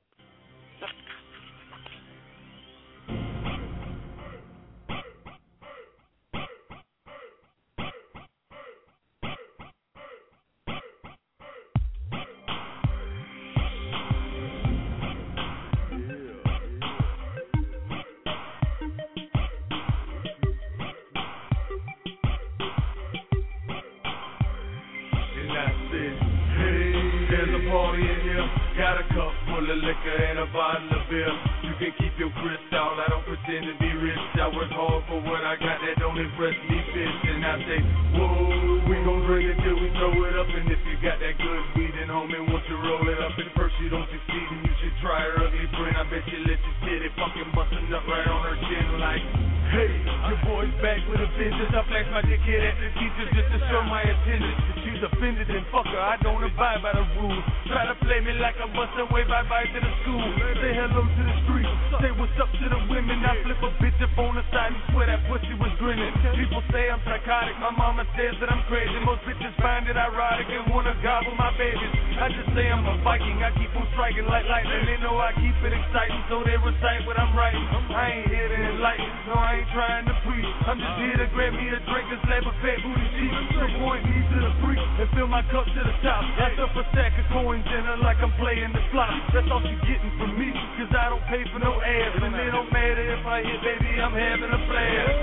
Party in here, got a cup full of liquor and a bottle of beer. You can keep your crystal, I don't pretend to be rich. I work hard for what I got that don't impress me, bitch. And I say, whoa, we gon' drink it till we throw it up. And if you got that good weed, then homie, won't you roll it up? And first you don't succeed, and you should try her ugly friend. I bet you let you sit it, fucking bustin' up right on her chin like, hey, your boy's back with a vengeance. I flash my dickhead at the teachers just to show my attendance. If she's offended, then fuck her, I don't abide by the rules. Try to play me like I'm bustin' way bye-bye to the school. Say hello to the street, Say what's up to the women. I flip a bitch up on the side and swear that pussy was grinning. People say I'm psychotic. My mama says that I'm crazy. Most bitches find it ironic and wanna gobble my babies. I just say I'm a Viking. I keep on striking like lightning. They know I keep it exciting, so they recite what I'm writing. I ain't here to enlighten. No, I ain't trying to preach. I'm just here to grab me a drink and slap a fat booty cheek. So point me to the freak and fill my cup to the top. I stuff a stack of coins in her like I'm playing the slot. That's all she getting from me, cause I don't pay for no ass. And it don't matter if I hit, baby, I'm having a blast.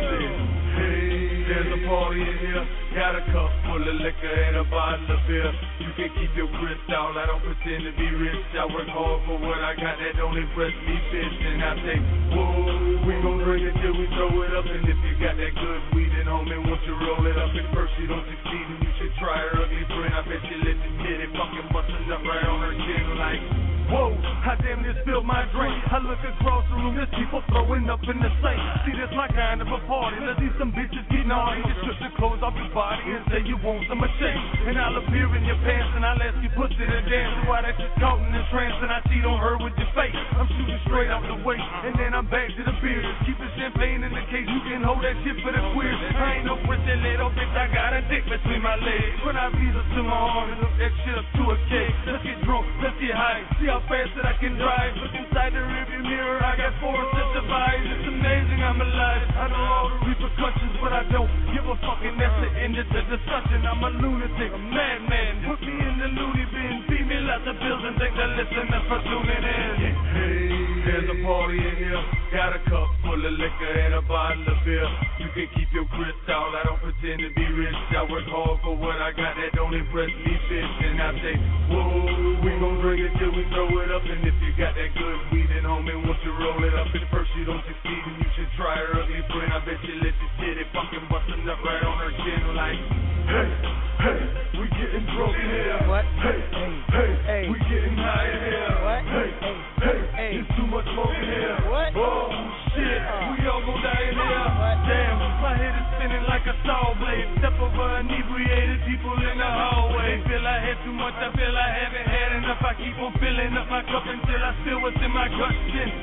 Hey, there's a party in here. Got a cup full of liquor and a bottle of beer. You can keep your crystal, I don't pretend to be rich. I work hard for what I got, that don't impress me, bitch. And I say, whoa, we gon' drink it till we throw it up. And if you got that good weed at home, and won't you roll it up? At first you don't succeed and you should try her ugly friend. I bet you let the titty fucking bustin' up right on her chin like, whoa, I damn near spilled my drink. I look across the room, there's people throwing up in the sink. See, that's my kind of a party. Let's see some bitches get naughty. Just strip the clothes off your body and say you want some of change. And I'll appear in your pants and I'll ask you pussy to dance. While that shit's caught in the trance and I cheat on her with your face. I'm shooting straight out the waist and then I'm back to the beer. Keep the champagne in the case, you can hold that shit for the queers. I ain't no pretty little bitch, I got a dick between my legs. When I visa to my arm and hook that shit up to a cake. Let's get drunk, let's get high, see how fast that I can drive. Look inside the rearview mirror, I got four sets of eyes. It's amazing I'm alive. I know all the repercussions, but I don't give a fuck, and that's the end of the discussion. I'm a lunatic, a madman. Put me in the loony bin, feed me lots of pills and thank the listeners for tuning in. Hey, there's a party in here. Got a cup full of liquor and a bottle of beer. You can keep your crystal, I don't pretend to be rich. I work hard for what I got, that don't impress me, bitch. And I say, whoa, we gon' drink it till we throw it up. And if you got that good weed at home, and once you roll it up, at first you don't succeed and you should try her ugly friend. I bet you let your titty fucking bustin' up right on her chin like, hey, hey, we getting drunk in here. What? Hey, hey, hey, hey, we getting high in here. What? Hey, hey, hey, hey, there's too much smoke in here. What? Oh, shit, uh, we all gon' die in here. What? Damn, my head is spinning like a saw blade. Step over inebriated people in the hallway. Feel I had too much, I feel I haven't had enough. I keep on filling up my cup until I feel what's in my gut.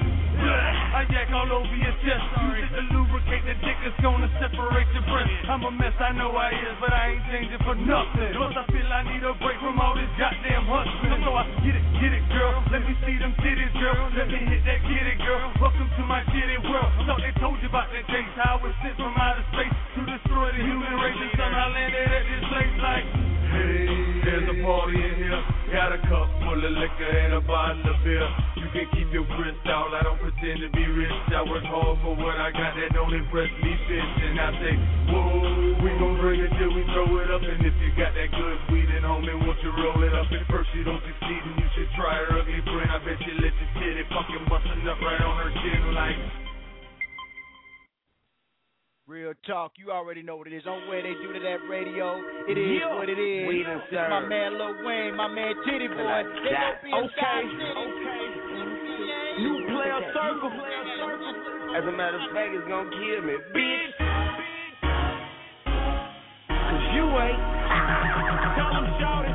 I yak all over your chest. Use it to lubricate the dick that's gonna separate your breath. I'm a mess, I know I is, but I ain't changing for nothing. Plus I feel I need a break from all this goddamn hustling. So I get it, get it, girl. Let me see them titties, girl. Let me hit that kitty, girl. Welcome to my shitty world. Thought they told you about that taste. How I was sent from outer space to destroy the human race, and somehow landed at this place like, hey, there's a party in here. Got a cup full of liquor and a bottle of beer. You can keep your crystal, I don't pretend to be rich. I work hard for what I got, that don't impress me, bitch. And I say, whoa, we gon' drink it till we throw it up. And if you got that good weed at home, and won't you roll it up? At first you don't succeed and you should try her ugly friend. I bet you let your titty fucking bustin' up right on her chin like, real talk, you already know what it is. On where they do to that radio, it is yeah. what it is. We done served. My man Lil Wayne, my man Titty Boy. They gon' be in Sky City. Okay. New player circle. As a matter of fact, it's gonna kill me, bitch. Cause you ain't. Tell them shorty.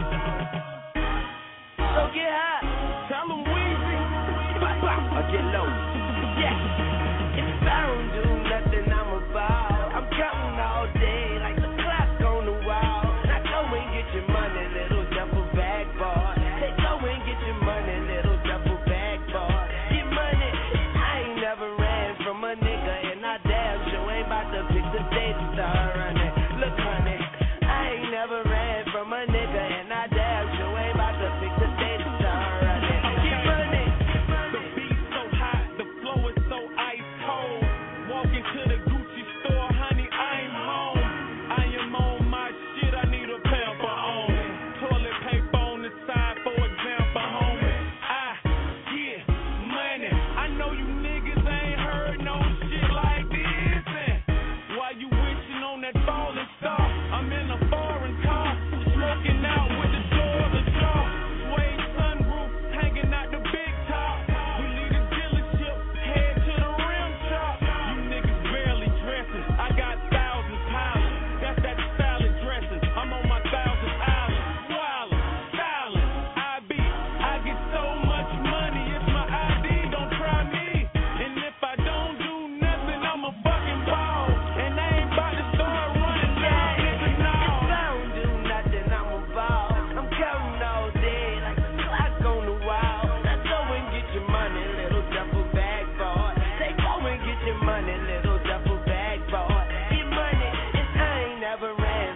So get high. Tell them Weezy. Or get low. Yeah. If I don't do nothing, I'm about. I'm counting all day like the clock on the wall. Now go and get your money, little duffel bag boy. Say go and get your money, little duffel bag boy. Get money. I ain't never ran from a nigga, and I damn sure ain't about to pick the day to start running. Look, honey, I ain't never ran from a nigga, and I damn sure ain't about to pick the day to start running. Get money. The beat's so hot, the flow is so ice.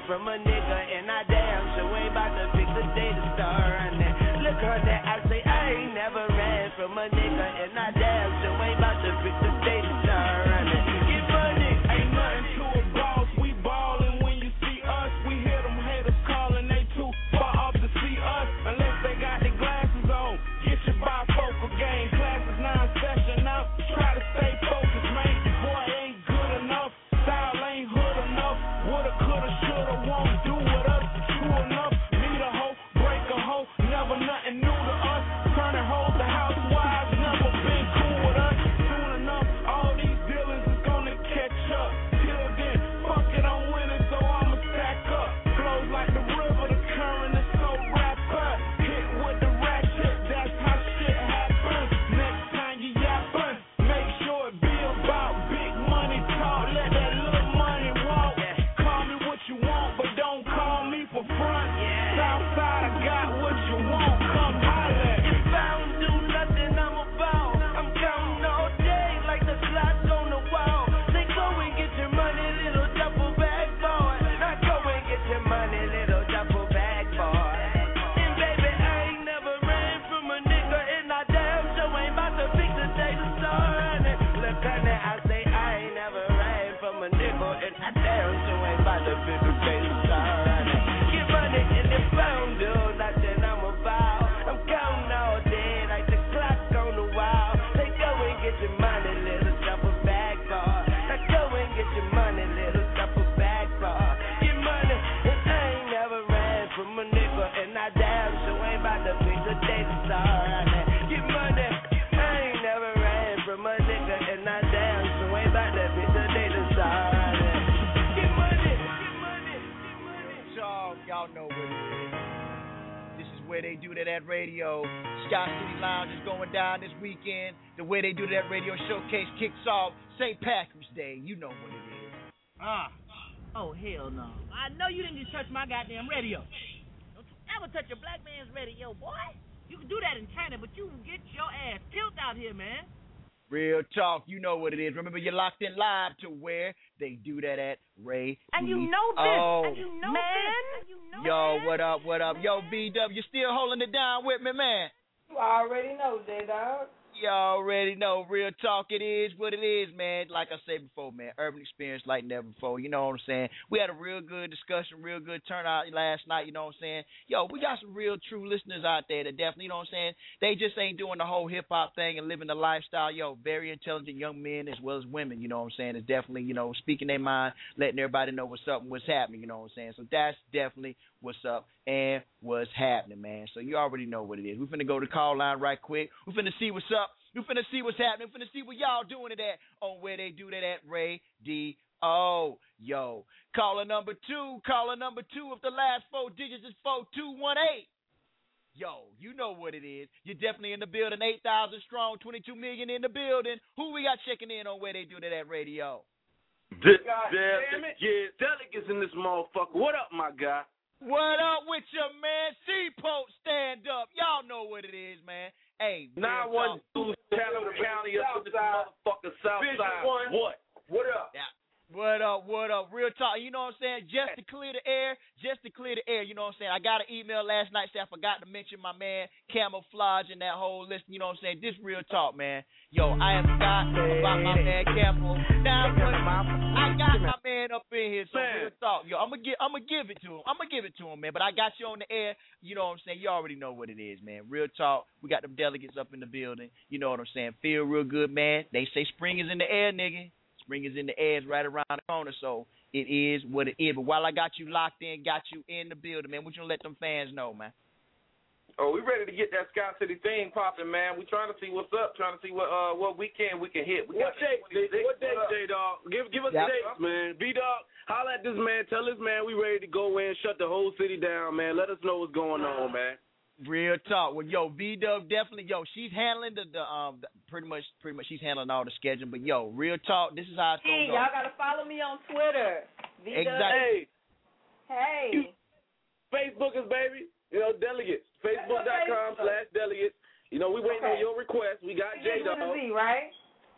from a nigga, and I damn sure ain't about to pick the day to start running. Look on that, I say I ain't never ran from a nigga, and I damn sure ain't about to pick the day to start running. Get money, ain't nothing to a boss. We ballin' when you see us. We hear them haters calling, they too far off to see us. Unless they got their glasses on. Get your bifocal game. Classes nine session up. Try to stay focused, man. Boy, ain't good enough. Style ain't hood enough. Woulda, coulda, shoulda, won't do with us. True enough. Need a hoe, break a hoe. Never nothing new to us. Turning hoes to housewives. Never been cool with us. Soon enough, all these dealings is gonna catch up. Till then, fuck it, I'm winning, so I'ma stack up. Flows like the river, the current is so wrapped up. Hit with the ratchet, that's how shit happens. Next time you yappin', make sure it be about big money talk. Let that little money walk. Call me what you want, but don't call me for front. Southside, I got what you want. Come holler. If I don't do nothing, I'm about. I'm counting all day like the slots on the wall. Say go and get your money, little duffel bag boy. Now go and get your money, little duffel bag boy. And baby, I ain't never ran from a nigga, and I damn sure ain't about to pick the day to start running. Look on that, I say I ain't never ran from a nigga, and I damn sure ain't about to pick the day to start running. Get money, and if I don't do nothing, I'm about. I'm counting all day like the clock on the wall. Say go and get your money, little duffel bag boy. Now go and get your money, little duffel bag boy. Get money, and I ain't never ran from a nigga, and I damn sure ain't about to pick the day to start running. Get money, I ain't never ran from a nigga, and I damn sure ain't about to pick the day to start running. Get money, get money, get money. Y'all, y'all know what it is. This is where they do that at radio. Sky City Lounge is going down this weekend. The way they do that radio showcase kicks off Saint Patrick's Day. You know what it is. Ah. Oh, hell no. I know you didn't just touch my goddamn radio. Don't you ever touch a black man's radio, boy. You can do that in China, but you can get your ass killed out here, man. Real talk, you know what it is. Remember, you're locked in live to where they do that at Ray. And you know this. Oh. And you know Man. this. And you know Yo, this. what up, what up? Yo, B-Dub, you still holding it down with me, man? You already know, J-Dog. You already know, real talk, it is what it is, man. Like I said before, man, urban experience like never before. You know what I'm saying? We had a real good discussion, real good turnout last night, you know what I'm saying? Yo, we got some real true listeners out there that definitely, you know what I'm saying? They just ain't doing the whole hip-hop thing and living the lifestyle. Yo, very intelligent young men as well as women, you know what I'm saying? It's definitely, you know, speaking their mind, letting everybody know what's up and what's happening, you know what I'm saying? So that's definitely what's up and what's happening, man. So you already know what it is. We're finna go to the call line right quick. We're finna see what's up. We're finna see what's happening. We're finna see what y'all doing it at on where they do that at Ray D O. Yo, caller number two, caller number two. If the last four digits is four two one eight. Yo, you know what it is. You're definitely in the building. eight thousand strong, twenty-two million in the building. Who we got checking in on where they do that at radio? De- delegates, delegates in this motherfucker. What up, my guy? What up with your man? C-Pope, stand up. Y'all know what it is, man. Hey, nine one two Chatham County up to this motherfucker Southside. What? What up? Yeah. What up, what up? Real talk, you know what I'm saying? Just to clear the air, just to clear the air, you know what I'm saying? I got an email last night saying I forgot to mention my man Camouflage and that whole list, you know what I'm saying? This real talk, man. Yo, I have forgot about my man Camo. Now, I got my man up in here, so real talk. Yo, I'm going to I'm gonna give it to him. I'm going to give it to him, man. But I got you on the air, you know what I'm saying? You already know what it is, man. Real talk, we got them delegates up in the building, you know what I'm saying? Feel real good, man. They say spring is in the air, nigga. Spring is in the air, right around the corner, so it is what it is. But while I got you locked in, got you in the building, man, what you gonna let them fans know, man? Oh, we ready to get that Sky City thing popping, man. We trying to see what's up, trying to see what uh what weekend we can hit. We what date? What date, J-Dog? Give give us yep. the dates, man. B-Dog, holla at this man. Tell this man we ready to go in, shut the whole city down, man. Let us know what's going on, man. Real talk. Well, yo, V-Dub definitely, yo, she's handling the, the um the, pretty much pretty much she's handling all the scheduling. But yo, real talk. This is how it's hey, gonna go. Y'all gotta follow me on Twitter. V-Dub. Exactly. Hey. You, Facebookers, baby. You know, delegates. Facebook dot com slash delegates. You know, we waiting okay. on your request. We got J-Dog. With a Z, right?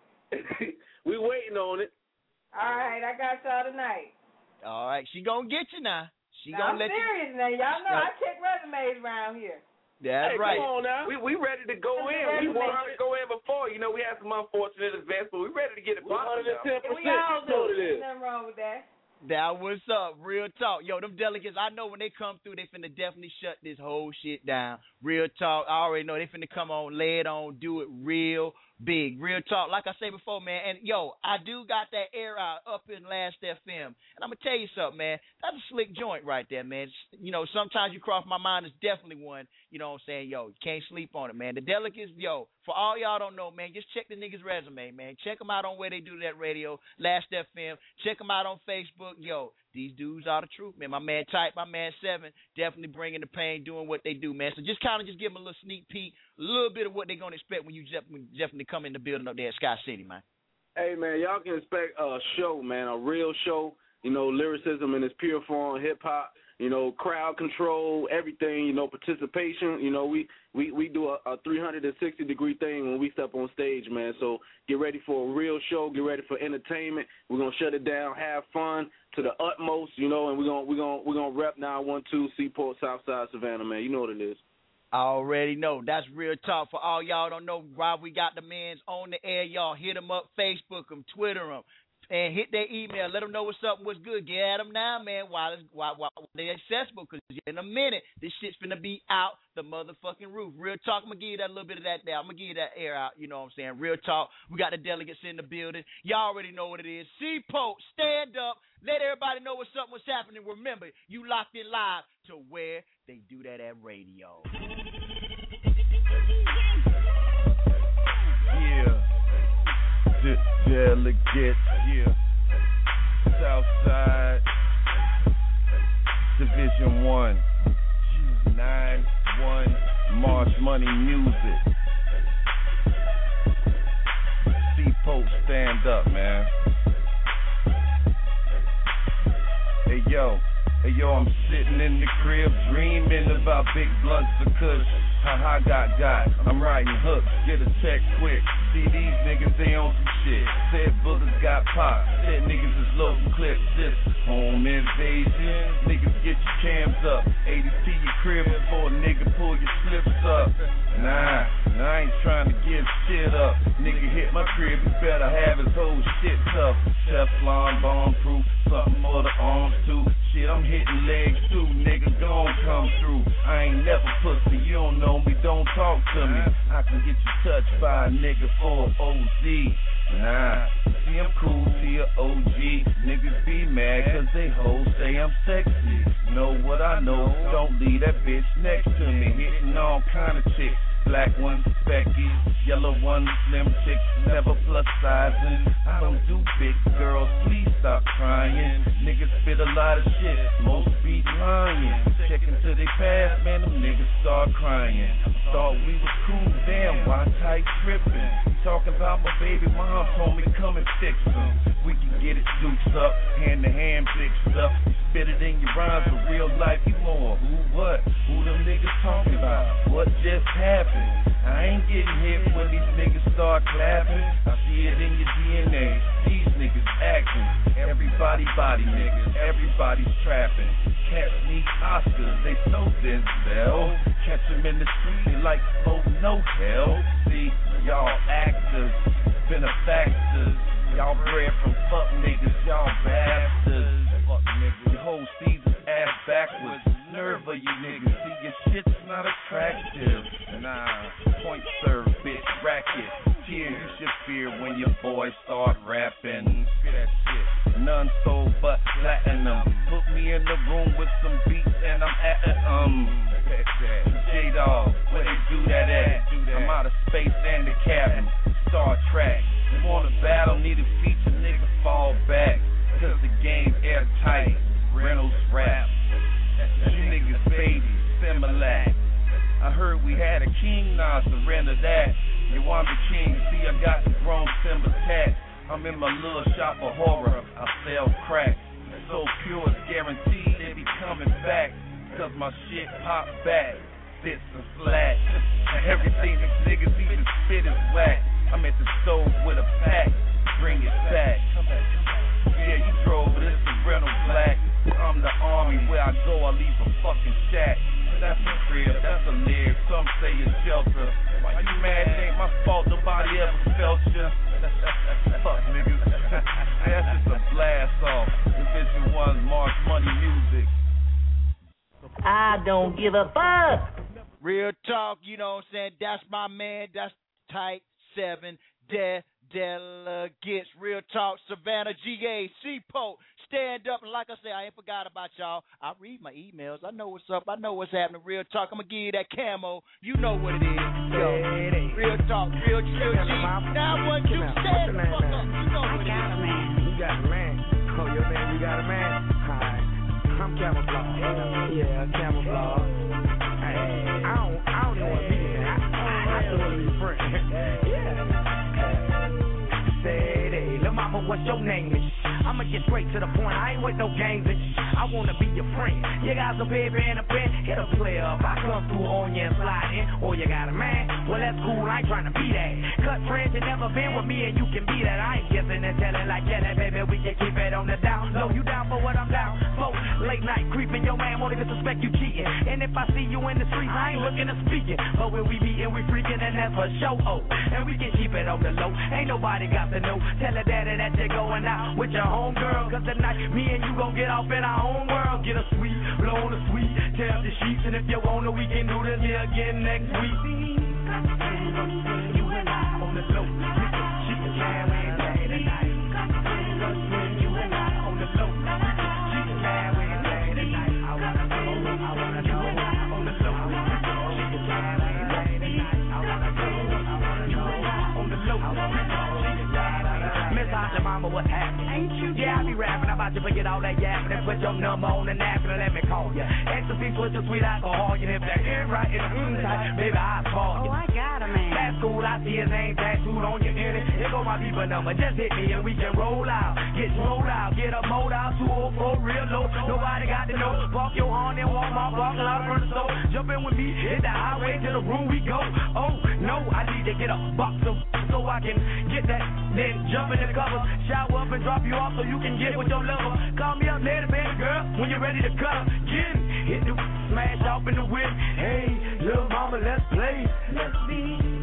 we waiting on it. All right, I got y'all tonight. All right, she gonna get you now. She now, gonna I'm let serious you. now. Y'all know Yeah. I check resumes around here. That's hey, right. Come on now. We we ready to go in. We wanted to go in before. You know, we had some unfortunate events, but we ready to get it popping. one hundred ten percent. We all You know what do. it is. There's nothing wrong with that. That what's up, real talk. Yo, them delegates, I know when they come through, they finna definitely shut this whole shit down. Real talk, I already know they finna come on, lay it on, do it real big. Real talk, like I said before, man. And yo, I do got that air out up in Last F M. And I'm gonna tell you something, man. That's a slick joint right there, man. You know, sometimes you cross my mind, it's definitely one, you know what I'm saying? Yo, you can't sleep on it, man. The delegates, yo, for all y'all don't know, man, just check the niggas' resume, man. Check them out on where they do that radio, Last F M. Check them out on Facebook. Yo, these dudes are the truth, man. My man Type, my man Seven, definitely bringing the pain, doing what they do, man. So just kind of just give them a little sneak peek, a little bit of what they're going to expect when you definitely come in the building up there at Sky City, man. Hey, man, y'all can expect a show, man, a real show. You know, lyricism in its pure form, hip-hop, you know, crowd control, everything, you know, participation. You know, we, we, we do a, a three hundred sixty degree thing when we step on stage, man. So get ready for a real show. Get ready for entertainment. We're going to shut it down, have fun to the utmost, you know, and we're going we're gonna, we're gonna rep nine one two Seaport, Southside Savannah, man. You know what it is. I already know. That's real talk. For all y'all don't know, while we got the mans on the air, y'all hit them up, Facebook them, Twitter them, and hit their email. Let them know what's up and what's good. Get at them now, man, while, it's, while, while they're accessible, because in a minute, this shit's finna be out the motherfucking roof. Real talk, I'm going to give you that little bit of that there. I'm going to give you that air out, you know what I'm saying? Real talk. We got the delegates in the building. Y'all already know what it is. Seaport, stand up. Let everybody know what's up, what's happening. Remember, you locked in live to where they do that at radio. Yeah, De- delegates, yeah, Southside, Division One, nine one, March Money Music, Seaport, stand up, man. Hey yo, hey yo, I'm sitting in the crib dreaming about big blunts of kush. Ha ha, got got. I'm writing hooks, get a check quick. See these niggas, they on some shit. Said bullets got popped. Said niggas is loading clips. This home invasion. Niggas get your cams up. eighty to your crib before a nigga pull your slips up. Nah, I ain't trying to give shit up. Nigga hit my crib, you better have his whole shit tough. Teflon, bomb proof, something for the arms too. Shit, I'm hitting legs too. Nigga gon' come through. I ain't never pussy, you don't know me, don't talk to me. I can get you touched by a nigga for an O Z. Nah, see I'm cool, see a O G. Niggas be mad cause they hoes say I'm sexy. Know what I know, don't leave that bitch next to me. Hitting all kind of chicks. Black ones, Becky, yellow ones, slim chicks, never plus sizing. I don't do big girls, please stop trying. Niggas spit a lot of shit, most be lying. Check into their past, man, them niggas start crying. Thought we was cool, damn, why tight tripping? Talking about my baby mom, told me come and fix them. We can get it dukes up, hand to hand fixed up. Spit it in your rhymes, but real life you more. Who what? Who them niggas talking about? What just happened? I ain't getting hit when these niggas start clapping. I see it in your D N A. These niggas acting. Everybody body niggas. Everybody's trapping. Cats need Oscars. They so Denzel. Catch them in the street. They like, oh no hell. See, y'all actors, benefactors. Y'all bred from fuck niggas. Y'all bastards. Fuck niggas. Your whole season ass backwards. Nerve of you niggas. See, your shit's not attractive. Nah, point serve, bitch, racket. Tear you should fear when your boys start rapping. Fear that shit. None sold but platinum. Put me in the room with some beats and I'm at it, um. J-Dog, where they do that at? I'm out of space and the cabin. Star Trek. You wanna battle, need a feature, nigga, fall back. Cause the game's airtight. Reynolds rap. You niggas baby, Similac. I heard we had a king, now surrender that. You want the king, see I got the grown Simba tat. I'm in my little shop of horror, I sell crack. So pure, it's guaranteed they be coming back. Cause my shit pop back, fits and flat. Everything these niggas even spit is whack. I'm at the stove with a pack, bring it back. Yeah, you drove this is Reynolds Black. Uh, I'm the army. Where I go, I leave a fucking shack. That's a crib, that's a lyric. Some say it's shelter. Why you mad? It ain't my fault. Nobody ever felt you. Fuck niggas. That's just a blast off. Division One, March Money Music. I don't give a fuck. Real talk, you know what I'm saying? That's my man. That's Type seven De Delegates. Real talk, Savannah, G A, C-Po. Stand up. And like I said, I ain't forgot about y'all. I read my emails. I know what's up. I know what's happening. Real talk. I'm going to give you that camo. You know what it is. Yo, real talk, real chill G. Now what you stand the fuck up. You know what it is. You got a man. Oh, your man, you got a man. Hi. I'm camouflage. Yeah, camouflage. Hey, I don't, I don't even want to be there. I, I just want to be a friend. Yeah. Say, hey, little mama, what's your name? I'ma get straight to the point. I ain't with no games. I wanna be your friend. You got some baby and a pen. Hit a player up. I come through on you and slide in. Or you got a man. Well, that's cool. I ain't trying to be that. Cut friends, you never been with me and you can be that. I ain't kissing and telling like, yeah, that baby, we can keep it on the down low. You down for what I'm down for? Late night creeping, your man won't even suspect you cheating. And if I see you in the streets, I ain't looking to speaking. But when we meeting, we freaking and that's for show. Oh, and we can keep it on the low. Ain't nobody got to know. Tell her daddy that you're going out with your homegirl. Cause tonight, me and you gon' get off in our own world. Get a sweet, blow on the sweet, tear up the sheets. And if you want to, we can do this here again next week. You and I on the low. She can carry day tonight. You and I on the low. She can carry day tonight. I wanna know, I wanna know. On the low. She can carry day tonight. I wanna know, I wanna know. On the low. Miss Hot Mama, what happened? Ain't you? Yeah, I be rapping. I'm about to forget all that yapping and put your number on the napkin and let me call you. Ecstasy, switch your sweet alcohol. You hit that in right in the mm tight, baby, I'll call you. Oh, I got a man. That's cool. I see his name tattooed on your ear. Here go my people number. Just hit me and we can roll out. Get rolled out. Get a mold out. two oh four real low. Nobody got to know. Park your horn and walk my parking lot from the store. Jump in with me. Hit the highway to the room we go. Oh, no, I need to get a box of so I can get that. Then jump in the covers. Shower up and drop you off so you can get with your lover. Call me up later, baby girl, when you're ready to cut her. Get it. Hit the smash off in the wind. Hey, little mama, let's play. Let's be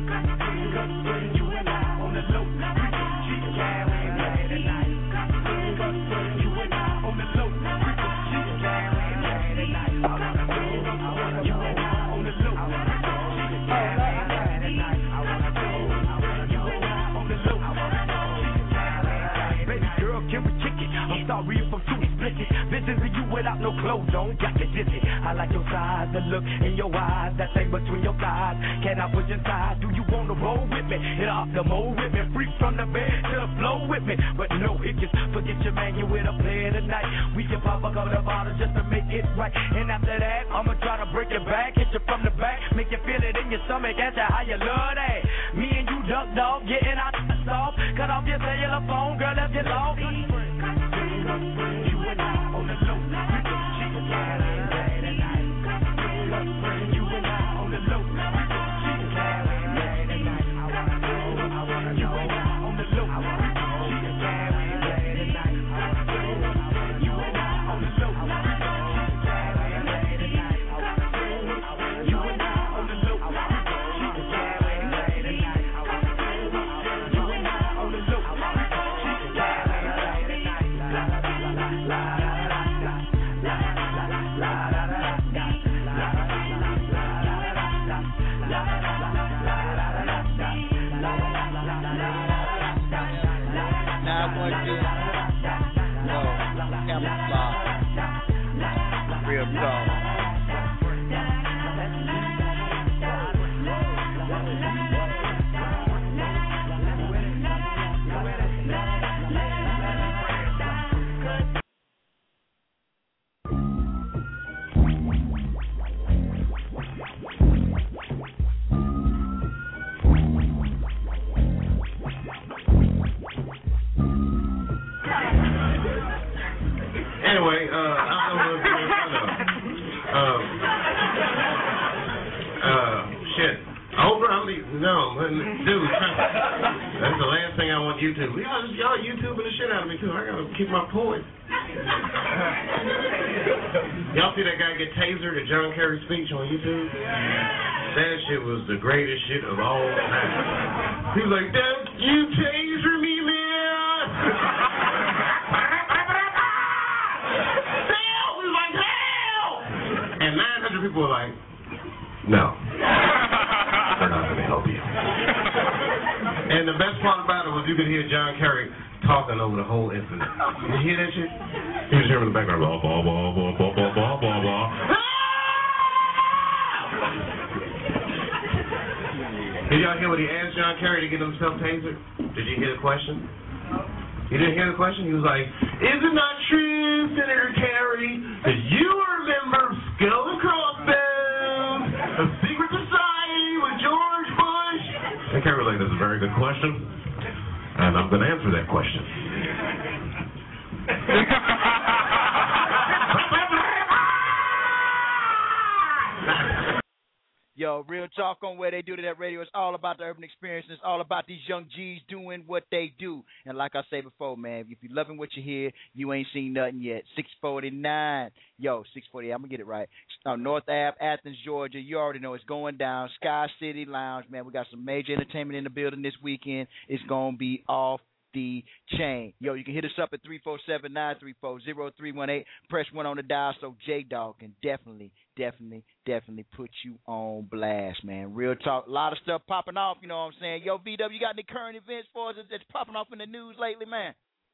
you and I on the low. She can carry day tonight. You and I on the low. She can carry day tonight. I wanna know, I wanna you and I on the low. She can carry day tonight. I wanna know, I wanna you and I on the low. I wanna know, she can carry day. Baby girl, can we kick it? I'm sorry if I'm too explicit. Visit you without no clothes on, got me dizzy. I like your size, the look in your eyes, that thing between your thighs. Can I push inside? Do you wanna roll with me? Hit off the mold with me, freak from the bed to the floor with me. But no hiccups, forget your man, you with a player tonight. We can pop a couple of bottles just to make it right. And after that, I'ma try to break it back, hit you from the back, make you feel it in your stomach, ask you how you love that. Me and you duck dog, getting out the soft. Cut off your cellular phone, girl, if you lost. You and I on the low. She can carry day tonight. You and I on the low. She can carry day tonight. I wanna know, I wanna know. You and I on the low. She can carry day tonight. I wanna know, you and I on the low. She can carry day tonight. I wanna know, you and I on the low. She can carry day tonight. I wanna know, you and I on the low. She can carry day tonight. La la la la la. Now I want to do no camouflage, real talk. Anyway, uh, I don't know if you're uh, uh, shit. Over, I mean, no, dude, that's the last thing I want YouTube. Y'all, y'all YouTubing the shit out of me, too. I gotta keep my poise. Y'all see that guy get tasered at John Kerry's speech on YouTube? That shit was the greatest shit of all time. He was like, "Don't you taser me, man!" Hell! He was like, "Hell!" And nine hundred people were like, "No, we're not going to help you." And the best part about it was you could hear John Kerry talking over the whole incident. You hear that shit? He was hearing in the background, blah, blah, blah, blah, blah, blah, blah, blah, blah. Did y'all hear what he asked John Kerry to get himself tasered? Did you hear the question? You didn't hear the question? He was like, "Is it not true, Senator Kerry, that you are a member of Skull and Crossbones, a secret society with George Bush?" And Kerry was like, "That's a very good question, and I'm going to answer that question." Yo, real talk on Where They Do That Radio. It's all about the urban experience. It's all about these young G's doing what they do. And like I said before, man, if you're loving what you hear, you ain't seen nothing yet. six forty-nine. Yo, six forty-eight. I'm going to get it right. Uh, North Ave, Athens, Georgia. You already know it's going down. Sky City Lounge, man. We got some major entertainment in the building this weekend. It's going to be off the chain. Yo, you can hit us up at three four seven, nine three four, zero three one eight. Press one on the dial so J-Dog can definitely, definitely, definitely put you on blast, man. Real talk. A lot of stuff popping off, you know what I'm saying? Yo, V-W, you got any current events for us that's popping off in the news lately, man?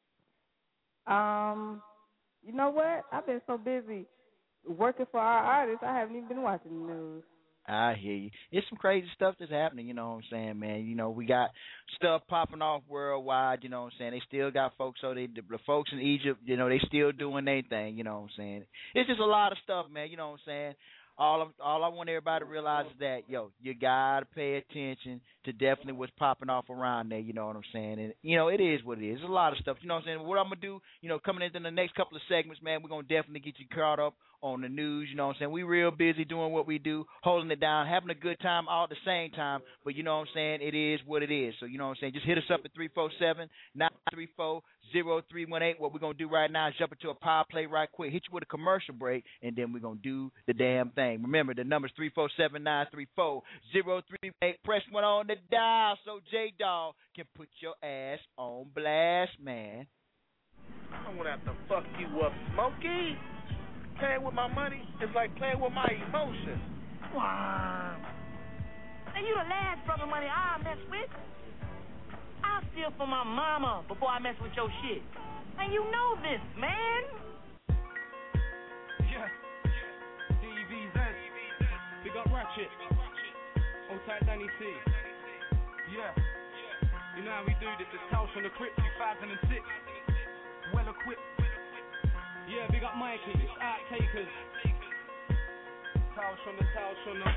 Um, you know what? I've been so busy working for our artists, I haven't even been watching the news. I hear you. It's some crazy stuff that's happening, you know what I'm saying, man. You know, we got stuff popping off worldwide, you know what I'm saying. They still got folks, so they, the folks in Egypt, you know, they still doing their thing, you know what I'm saying. It's just a lot of stuff, man, you know what I'm saying. All of, all I want everybody to realize is that, yo, you got to pay attention to definitely what's popping off around there, you know what I'm saying. And, you know, it is what it is. There's a lot of stuff, you know what I'm saying. What I'm going to do, you know, coming into the next couple of segments, man, we're going to definitely get you caught up on the news, you know what I'm saying. We real busy doing what we do, holding it down, having a good time all at the same time. But, you know what I'm saying, it is what it is. So, you know what I'm saying, just hit us up at three four seven, nine three four, zero three one eight. What we're going to do right now is jump into a power play right quick, hit you with a commercial break, and then we're going to do the damn thing. Remember, the number's three four seven, nine three four, zero three one eight. Press one on the dial so J-Dog can put your ass on blast, man. I don't want to have to fuck you up, Smokey. Playing with my money is like playing with my emotions. Wow. And you the last brother money I mess with. I steal from my mama before I mess with your shit. And you know this, man. Yeah. D V Z. Big up Ratchet. Old tight Danny C. Yeah. You know how we do this. It's Tales from the Crypt two thousand six. Well equipped. Yeah, big up Mikey, it's Outtakers. Tales from the, tales from the.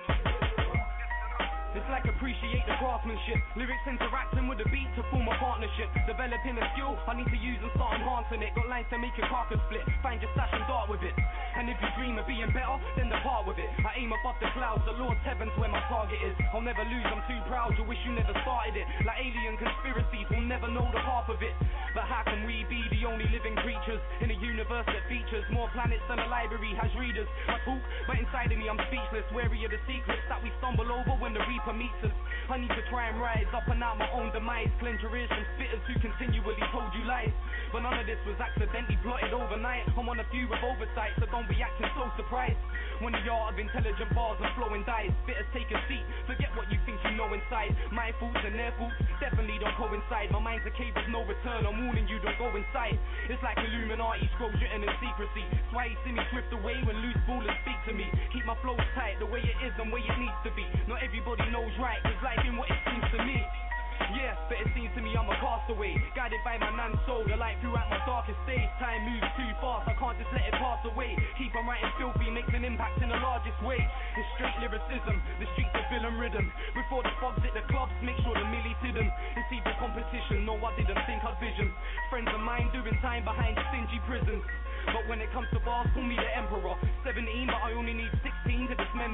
It's like appreciate the craftsmanship. Lyrics interacting with the beat to form a partnership. Developing a skill I need to use and start enhancing it. Got lines to make your carcass split. Find your stash and dart with it. And if you dream of being better, then depart with it. I aim above the clouds, the Lord's heaven's where my target is. I'll never lose, I'm too proud, you wish you never started it. Like alien conspiracies, we'll never know the half of it. But how can we be the only living creatures in a universe that features more planets than a library has readers? I talk, but inside of me I'm speechless. Wary of the secrets that we stumble over when the reaper meets us. I need to try and rise up and out my own demise. Cleanse your ears from spitters who continually told you lies. But none of this was accidentally plotted overnight. I'm on a few with oversight, so don't be acting so surprised. When the art of intelligent bars are flowing dies, spitters take a seat, forget what you think you know inside. My thoughts and their thoughts definitely don't coincide. My mind's a cave with no return, I'm warning you, don't go inside. It's like Illuminati scrolls written in secrecy. That's why you see me drift away when loose ballers speak to me. Keep my flows tight, the way it is and way it needs to be. Not everybody knows right, cause life ain't what it seems to me. Yeah, but it seems to me I'm a castaway, guided by my nan soul, the light throughout my darkest days. Time moves too fast, I can't just let it pass away. Keep on writing filthy, makes an impact in the largest way. It's straight lyricism, the streets are villain rhythm. Before the fogs hit the clubs, make sure the millies hid them. It's even competition, no I didn't think I'd vision. Friends of mine doing time behind stingy prisons. But when it comes to bars, call me the emperor. Seventeen, but I only need sixteen to dismember you. Sorry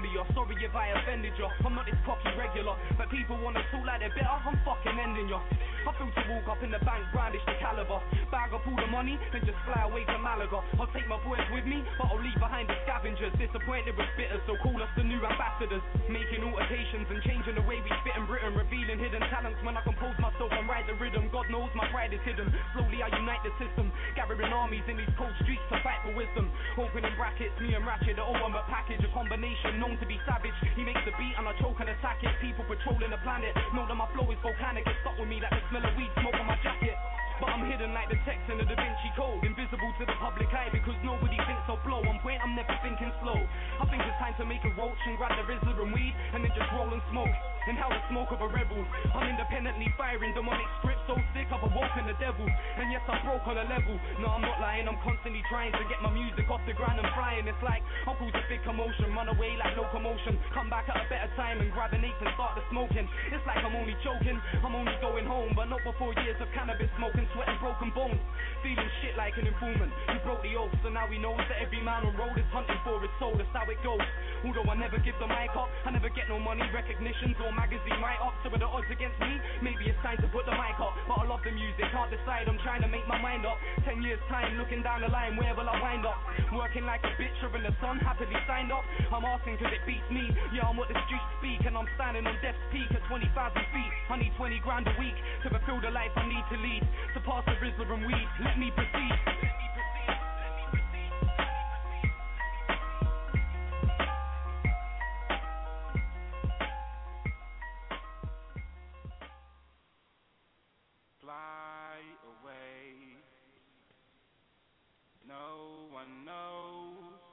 sorry if I offended you. I'm not this cocky regular, but people wanna talk like they're better, I'm fucking ending you. I feel to walk up in the bank, brandish the caliber, bag up all the money, and just fly away to Malaga. I'll take my boys with me, but I'll leave behind the scavengers. Disappointed with bitters, so call us the new ambassadors. Making altercations and changing the way we spit in Britain, revealing hidden talents when I compose myself and write the rhythm. God knows my pride is hidden. Slowly I unite the system, gathering armies in these cold streets to fight for wisdom. Opening brackets, me and Ratchet, the ultimate package, a combination known to be savage. He makes the beat and I choke and attack it. People patrolling the planet know that my flow is volcanic. It's stuck with me like the smell of weed smoke on my jacket. But I'm hidden like the text in the Da Vinci Code, invisible to the public eye because nobody thinks I'll blow. On point, I'm never thinking slow. I think it's time to make a roach and grab the Rizzler and weed and then just roll and smoke. And how the smoke of a rebel, I'm independently firing demonic scripts so sick I've awoken the devil. And yes, I broke on a level. No, I'm not lying, I'm constantly trying to get my music off the ground and flying. It's like I'll cause a big commotion, run away like locomotion, come back at a better time and grab an eighth and start the smoking. It's like I'm only joking, I'm only going home, but not before years of cannabis smoking, sweat and broken bones. Feeling shit like an informant who broke the oath, so now he knows that every man on road is hunting for his soul. That's how it goes. Although I never give the mic up, I never get no money, recognitions or magazine write-ups. So with the odds against me, maybe it's time to put the mic up. But I love the music, can't decide, I'm trying to make my mind up. Ten years time, looking down the line, where will I wind up? Working like a bitch or in the sun, happily signed up. I'm asking cause it beats me, yeah I'm what the streets speak. And I'm standing on death's peak at twenty thousand feet. I need twenty grand a week to fulfill the life I need to lead. To pass the Rizzler and weed, let me proceed. Fly away, no one knows.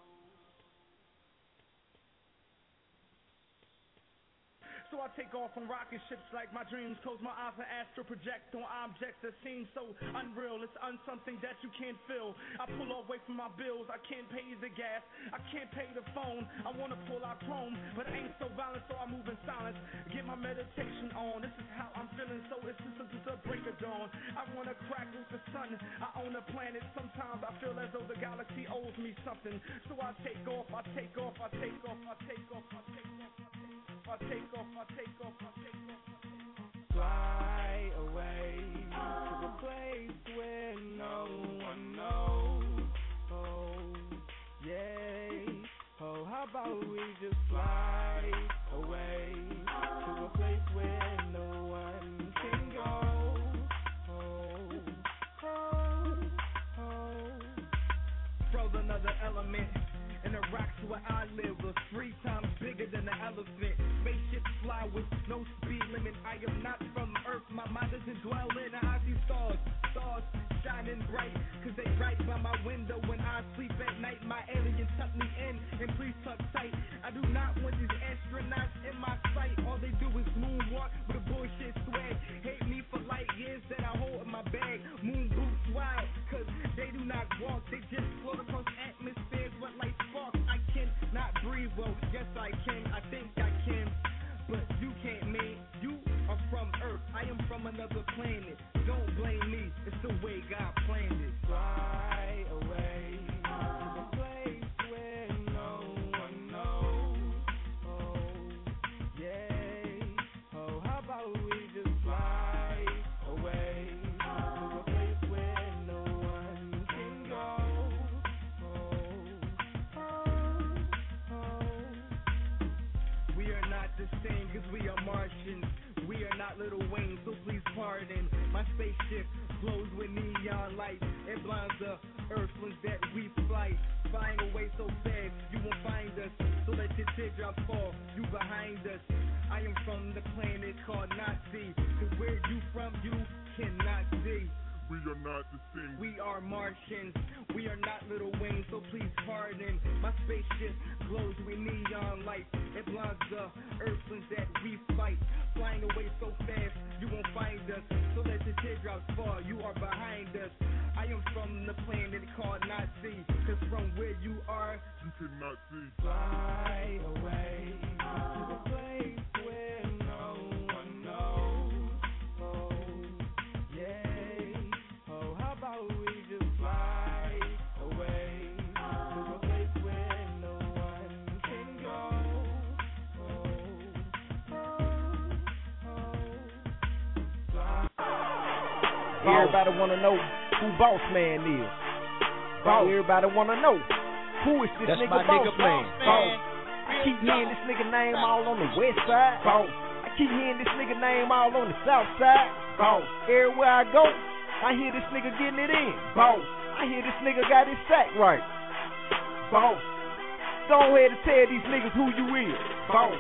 So I take off on rocket ships like my dreams. Close my eyes and astral project on objects that seem so unreal. It's un something that you can't feel. I pull away from my bills. I can't pay the gas. I can't pay the phone. I wanna pull out chrome, but I ain't so violent, so I move in silence. Get my meditation on. This is how I'm feeling. So it's just a, just a break of dawn. I wanna crack with the sun. I own a planet. Sometimes I feel as though the galaxy owes me something. So I take off. I take off. I take off. I take off. I take off. I take off, I take off, I take off. Fly away to a place where no one knows. Oh, yay. Oh, how about we just fly away to a place where no one can go. Oh, oh, oh. Froze another element. And the rocks where I live was three times bigger than an elephant. Spaceships fly with no speed limit. I am not from Earth, my mind doesn't dwell in. I see stars, stars shining bright, cause they right by my window. When I sleep at night, my aliens tuck me in, and please tuck tight. I do not want these astronauts in my sight. All they do is moonwalk with a bullshit swag. Hate me for light years that I hold in my bag. Moon boots wild, cause they do not walk. They just float across atmospheres with light sparks. I cannot breathe, well, yes I can. I think I can, but you can't, man. You are from Earth, I am from another planet. Don't blame me, it's the way God planned it. Fly away to a place where no one knows. Oh, yay. Oh, how about we just fly away to a place where no one can go. Oh, oh, oh. We are not the same, cause we are Martians. We are not Little Wayne, so please pardon. My spaceship glows with neon lights. It blinds the earthlings that we flight. Flying away so fast, you won't find us. So let your teardrops fall, you behind us. I am from the planet called Nazi. Cause where you from, you cannot see. We are not the same. We are Martians. We are not Little Wayne, so please pardon. My spaceship glows with neon lights. It blinds the earthlings that we fight. Flying away so fast, you won't find us. So let your teardrops fall, you are behind us. I am from the planet called Nazi. Cause from where you are, you cannot see. Fly away to a place where no one knows. Oh, yay. Oh, how about we just fly away to a place where no one can go. Everybody wanna know who Boss Man is. Boss. Everybody wanna know who is this That's nigga my Boss nigga Man. Boss Man. Boss. I keep hearing this nigga name all on the west side. Boss. I keep hearing this nigga name all on the south side. Boss. Everywhere I go, I hear this nigga getting it in. Boss. I hear this nigga got his sack right. Boss. Go ahead and tell these niggas who you is. Boss.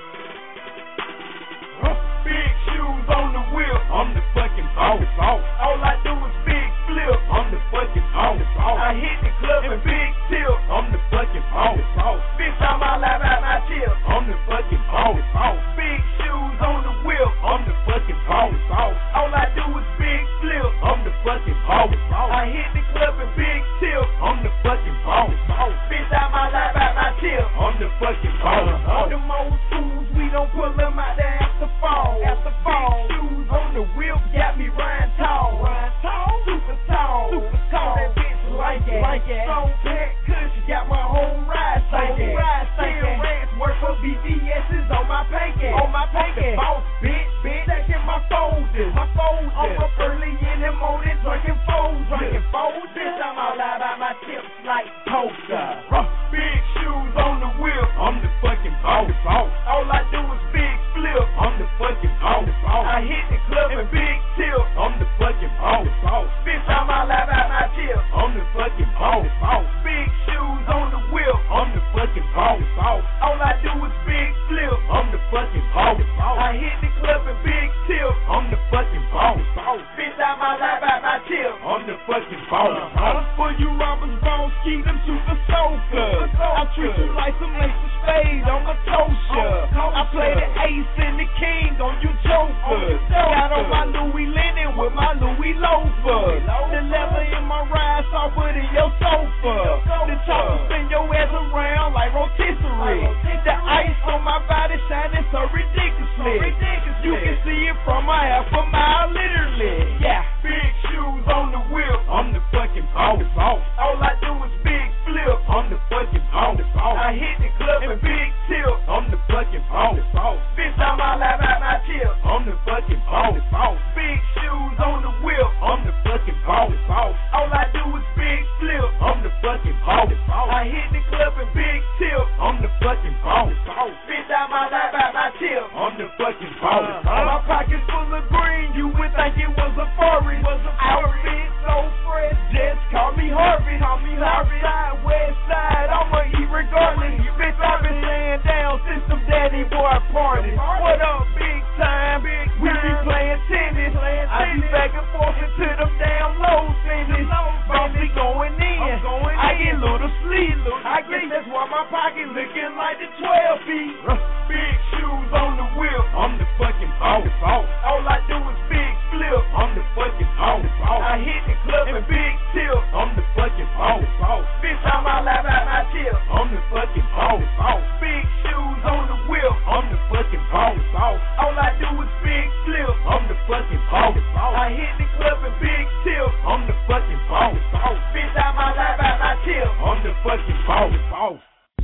Big shoes on the wheel, I'm the fucking boss. boss. All I do is big flip, I'm the fucking boss. boss. I hit the club and big tilt, I'm the fucking boss. boss. Bitch, I'm all out of my chill, I'm the fucking boss. boss. Big shoes on the wheel, I'm the fucking boss. boss. All I do is big flip, I'm the fucking boss. boss. I hit the club and big tilt, I'm the fucking boss. boss. Bitch, I'm all out of my chill, I'm the fucking boss. All them old fools, we don't pull them out there after fall. After fall, big shoes on the wheel, got me riding tall. Riding tall, super tall, super tall. That bitch like it, like it. Strong pack, cushion, got my whole ride sinking. Ride sinking. Rats work for B B S's on my pancake, on my pancake. Boss, bitch, bitch, stacking my folders, my folders. I'm up early in the morning, drinking folders, drinking folders. Bitch, I'm all out of my tips like poker. Big shoes on the wheel, I'm the fucking boss. boss. All I do is big flip, I'm the fucking boss. boss. I hit the club and big tilt, I'm the fucking boss. boss. Bitch, I'm all out of my chill, I'm the fucking boss. boss. Big shoes on the wheel, I'm the fucking boss. boss. All I do is big flip, I'm the fucking boss. boss. I hit the club and big tilt, I'm the fucking boss. boss. Bitch, I'm all out of my chill, I'm the fucking boss. boss. For you robbers, boss, keep them super soakers. I treat you like some ace of spades, I'm a toaster. I play the ace and the king on you jokers. Got on my Louis linen with my Louis loafers. The leather in my ride softer than your sofa. The top will spin your ass around like rotisserie. The ice on my body shining so ridiculously. You can see it from a half a mile literally. Yeah. Big shoes on the wheel, I'm the fucking boss. All I do is big flip, I'm the fucking boss. I hit the club and big tilt, I'm the fucking boss. Bitch, I'm all out of my chill, I'm the fucking boss. Big shoes on the wheel, I'm the fucking boss. All I do is big flip, I'm the fucking boss. I hit the club and big tilt, I'm the fucking boss. Bitch, I'm all out of my chill, I'm the fucking boss. My pockets full of green, you would think it was a furry. Outfit so fresh, just call me Harvey. Call me Harvey. Side, west side, I'ma eat regardless. Bitch, I've been laying down since some daddy boy parties. What up, big time? Big time. We be playing tennis. Playing I be back and forth into them damn low finish. Boss be going in. Going I get little sleep. I guess that's why my pocket looking like the twelve feet. Big shoes on the wheel. I'm the fucking boss. All I do is big flip. I'm the fucking boss. I hit the club and big tilt. I'm the fucking boss. Bitch, I'm all out of my chill. I'm the fucking boss. Big shoes on the wheel. I'm the fucking boss. All I do is big flip. I'm the fucking boss. I hit the club and big tilt. I'm the fucking boss. Bitch, I'm all out of my chill. I'm the fucking boss.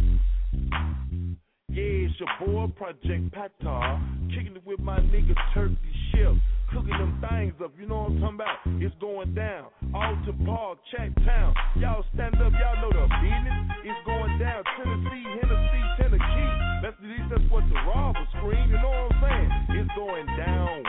Yeah, it's your boy, Project Patar, kicking it with my nigga Turkey Ship, cooking them things up, you know what I'm talking about? It's going down, Alta Park, Chat Town, y'all stand up, y'all know the business, it's going down, Tennessee, Hennessy, Tennessee, that's at least that's what the robbers scream, you know what I'm saying? It's going down.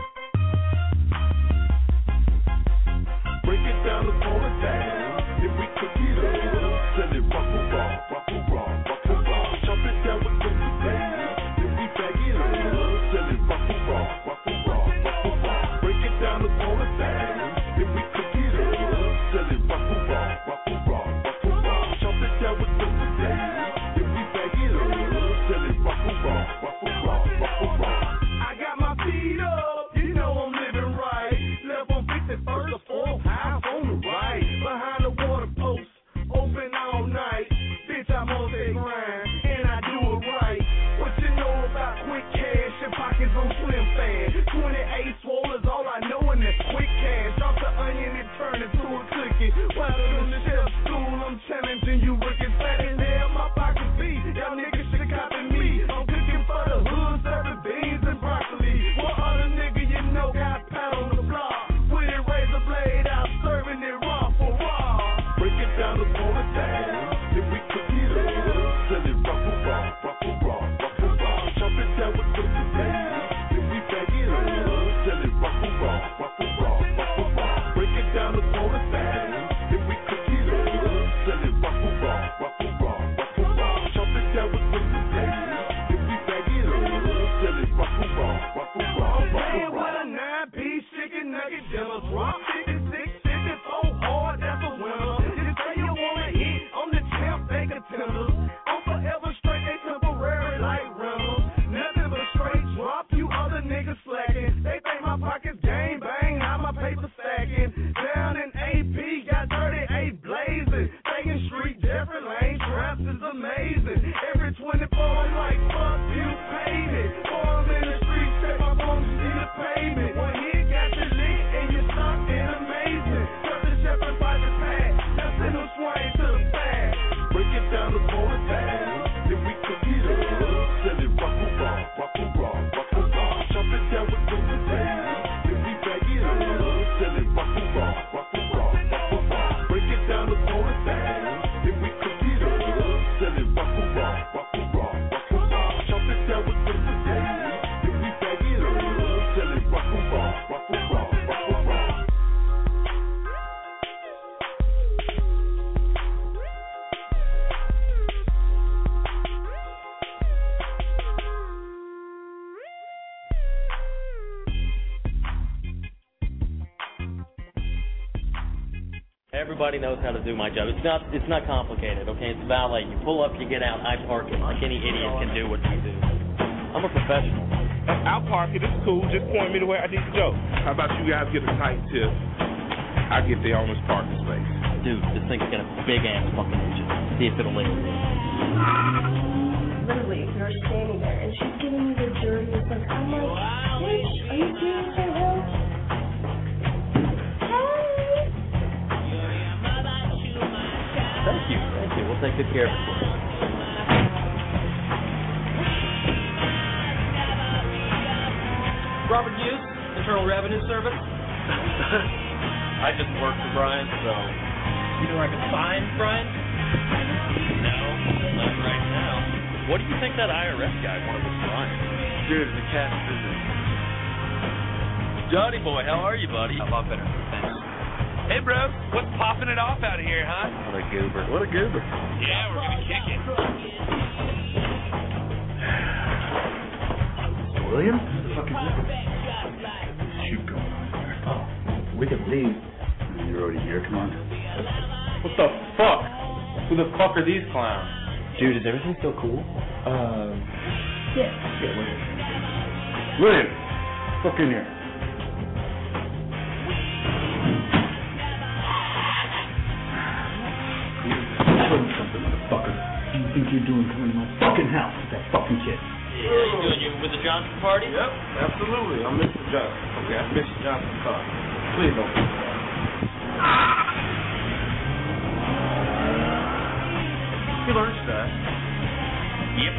Break it down the corner down, if we cook it up, sell it rock and roll, rock and roll, rock and roll, chop it down with the flavor, if we bag it up, sell it rock and roll, rock and roll, rock and roll, break it down the corner down, if we cook it up, sell it rock and roll, rock and roll, rock and roll, chop it down with the flavor, if we bag it up, sell it rock and roll, rock and roll, rock and roll. I got my feet up, you know I'm living right. Left on fifty-first, the fourth house on the right. Behind the water post, open all night. Bitch, I'm on that grind, and I do it right. What you know about quick cash and pockets on slim fast? twenty-eight swole is all I know, and that's quick cash. Off the onion and turn it to a cookie. While in the chef school, I'm challenging you rookies. Fat as hell, my pockets be. Y'all niggas should copy me. I'm cooking for the hood, serving beans and broccoli. What other nigga you know got pat on the block? With it razor blade. everybody knows how to do my job. It's not it's not complicated, okay? It's valet. You pull up, you get out, I park it. Like any idiot can do what you do. I'm a professional. I'll park it. It's cool. Just point me to where I need to go. How about you guys get a tight tip? I get the owner's parking space. Dude, this thing's got a big ass fucking engine. See if it'll live. Literally, you're standing there and she's giving me the dirtiest look. I'm like, bitch, are you serious right now? Thank you, thank you. We'll take good care of it. Robert Hughes, Internal Revenue Service. I just work for Brian, so. You know where I can find Brian? No, not right now. What do you think that I R S guy wanted with Brian? Dude, the cat's visit. Johnny boy, how are you, buddy? A lot better, thanks. Hey, bro, what's popping it off out of here, huh? What a goober. What a goober. Yeah, we're gonna kick it. William? What the fuck is this? Shoot going on here. Oh, we can leave. You're already here, come on. What the fuck? Who the fuck are these clowns? Dude, is everything still cool? Um, yeah. Yeah, William. William! Fuck in here. Something, motherfucker. What do you think you're doing coming to my fucking house with that fucking kid? Yeah, you doing you with the Johnson party? Yep, absolutely. I'm Mister Johnson. Okay, I'm Mister Johnson's car. Please don't. You learned that. Yep.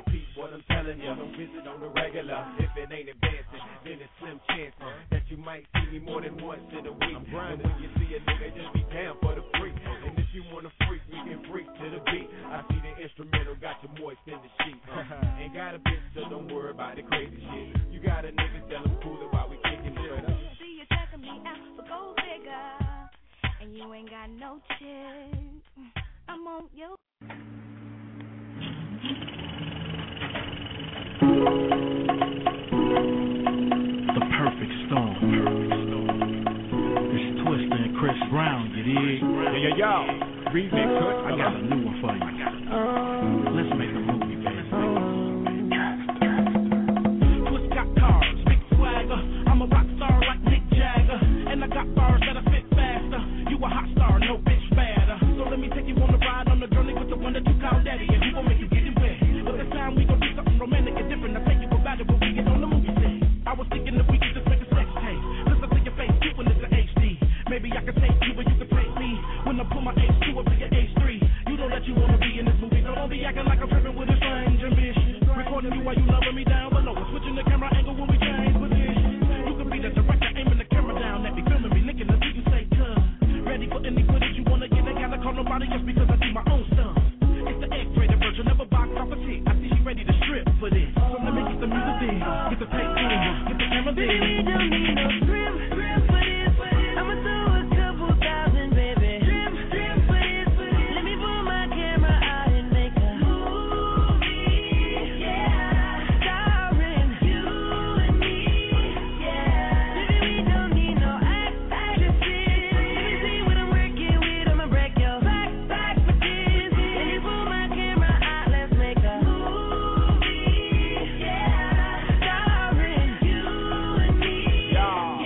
Visit on the regular. If it ain't advancing, then it's slim chances that you might more than once in a week. And when you see a nigga, just be down for the freak. And if you wanna freak, we can freak to the beat. I see the instrumental got you moist in the sheet. Uh, ain't got a bitch, so don't worry about the crazy shit. You got a nigga, tell him cool it while we kicking it. See you checking me out for gold digger, and you ain't got no chick. I'm on you. The perfect storm. It's Twista and Chris Brown, you dig? Yo, yo, yo. Remix, Chris. I got a new one for you. Let's make a movie, baby. Twist got cars, big swagger. I'm a rock star like Mick Jagger, and I got bars that I fit faster. You a hot star, no bitch badder. So let me take you on the ride on the journey with the one that you call daddy, and we gon' make you get it wet. But this time we gon' do something romantic and different. I take you about it when we get on the movie set. I was thinking if we could just make a sex tape. Listen to your face, you when it's an H D. Maybe I can take you, but you can take me. When I pull my H two up to your H three, you know that you wanna be in this movie. So don't be acting like I'm tripping with a strange ambition. Recording you while you loving me down below. Switching the camera angle when we change position. You could be the director, aiming the camera down at me, filming me, licking until you say, "Cuz." Ready for any footage you wanna get? I gotta call nobody else because I do my own stuff. It's the X-rated version, never box off a tick. I see she ready to strip for this. So let me get the music in, get the tape in, get the camera in. Baby, we don't need no strip, strip for this. I'ma throw a couple thousand, baby. Strip, strip for this. Let me pull my camera out and make a movie, yeah. Starring you and me, yeah. Baby, we don't need no act, actresses. Let me see what I'm working with. I'ma break your back, back for this. Let me pull my camera out, let's make a movie, yeah. Starring you and me, yeah,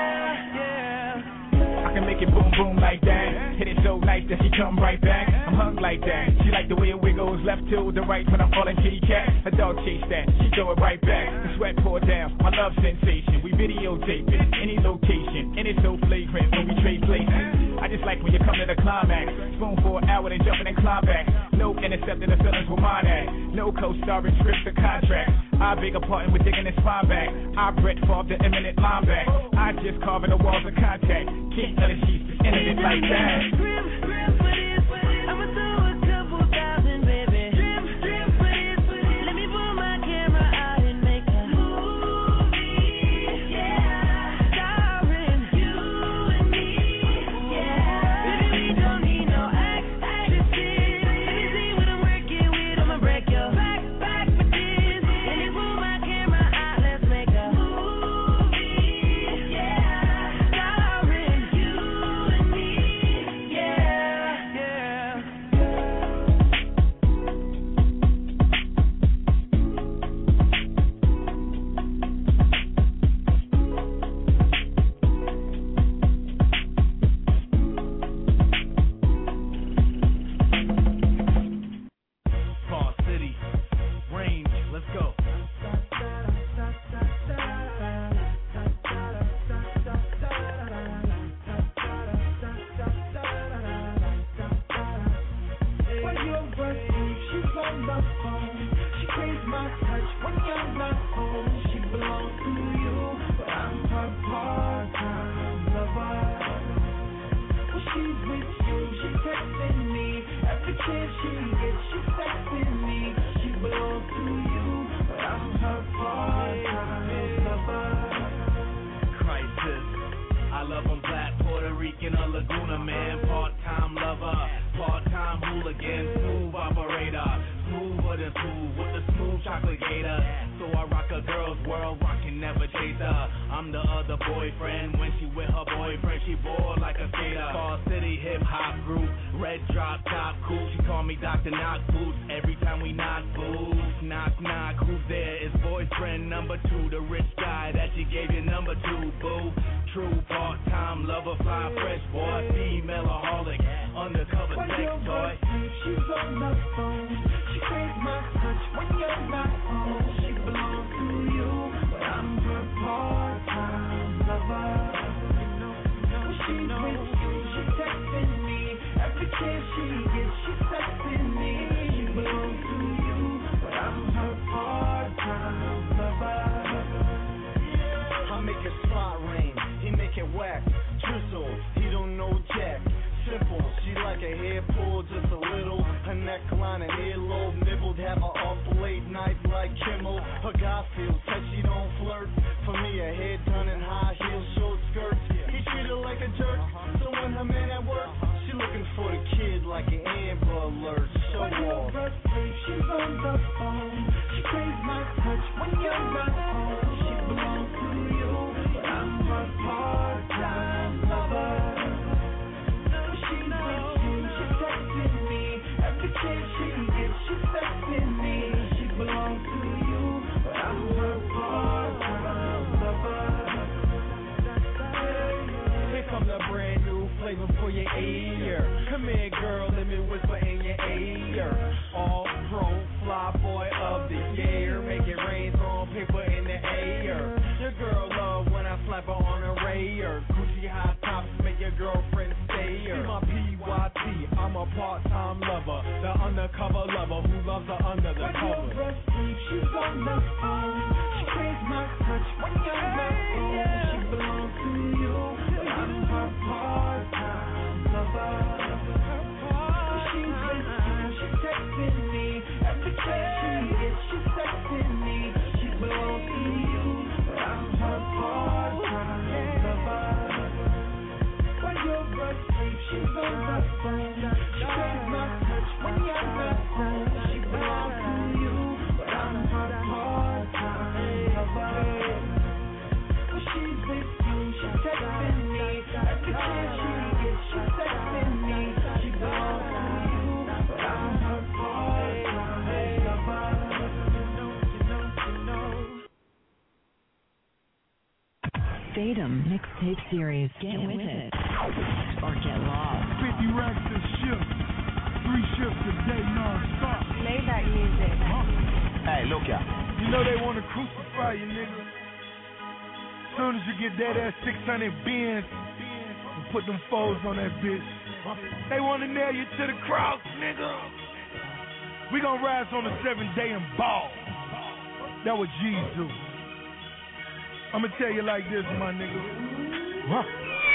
yeah. I can make it boom boom like that. Hit it so nice that she come right back. I'm hung like that. She like the way it wiggles left to the right when I'm falling kitty cat. A dog chase that. She throw it right back. The sweat pour down. My love sensation. We videotape it. Any location. And it's so flagrant when we trade places. I just like when you come to the climax. Spoon for an hour then jumping and climb back. No intercepting the feelings with mine at. No co-starring scripts or contracts. I beg a pardon with digging his spine back. I Brett Favre the imminent line back. I just carving the walls of contact. King of the sheets is ending it like that. Strip, strip for this. I'ma throw a couple thousand, baby. Strip, strip for this. Let me pull my camera out and make a movie, yeah. Starring you and me, yeah. Baby, we don't need no act, actresses. Let me see what I'm working with. I'ma break your back, back for this. Let me pull my camera out, let's make a movie, yeah. Starring you and me, yeah, yeah. Paul City, range, let's go. When you're working, she's on the phone. She craves my touch when you're not home. She belongs to you, but I'm her part-time lover. When she's with you, she's texting me. Every chance she gets, she's texting me. She belongs to you, but I'm her part-time lover. Crisis. I love them black, Puerto Rican, or Laguna man. Part-time lover, part-time hooligan, smooth operator. Smoother than smooth with the smooth chocolate gator. So I rock a girl's world, rockin' never chase her. I'm the other boyfriend. When she with her boyfriend, she bored like a skater. Fall City hip hop group, red drop top cool. She call me Doctor Knock Boots every time we knock boots. Knock knock, who's there? It's boyfriend number two, the rich guy that she gave you number two, boo. True part-time lover, fly fresh boy, female-aholic, undercover When sex you're toy. working, she's on the phone. She craves my touch when you're not home. She belongs to you, but I'm her part-time lover. When she's with you, she's texting me. Every chance she gets, she's texting me. She belongs to you, but I'm her part-time lover. I make it slide rain, he make it hair pulled just a little, her neckline and earlobe nibbled, have her off late night like Kimmel. Her guy feels touchy, don't flirt. For me, a head done in high heels, short skirts. He treat her like a jerk, so when her man at work, she looking for the kid like an Amber Alert. Show off. She's on the phone. She craves my touch when you're not home. She belongs to you, but I'm her part-time lover. She knows you, she's texting me. Every chance she gets, she's texting me. She belongs to you, but I'm her part-time lover. Here comes a brand new flavor for your ear. Come here, girl, let me whisper in your ear. All pro, fly boy of the year. Make it rain, throwing paper in the air. Your girl love when I slap her on a rayer. Gucci high tops make your girlfriend stay here. My P Y T, I'm a part-time lover. The undercover lover who loves her under the cover. She's on the phone. She craves my touch when you're not home. She belongs to you, but I'm her part-time lover. She's with you, she's texting me. Every chance she gets, she's texting me. She belongs to you, but I'm her part-time lover. When you're asleep, she's on the phone. She craves my touch when you're not home. She belongs to you, but I'm her part-time lover. When she's with you, she's texting me. Every chance she gets, she's texting me. She belongs to you, but I'm her part-time lover. Datum Mixtape Series. Get with it or get lost. fifty racks a shift. Three shifts a day non-stop. Maybach music. Hey, look out. You know they want to crucify you, nigga. Soon as you get that ass six hundred Benz and put them foes on that bitch, they want to nail you to the cross, nigga. We gonna rise on the seventh day and ball. That what G's do. I'ma tell you like this, my nigga. Huh?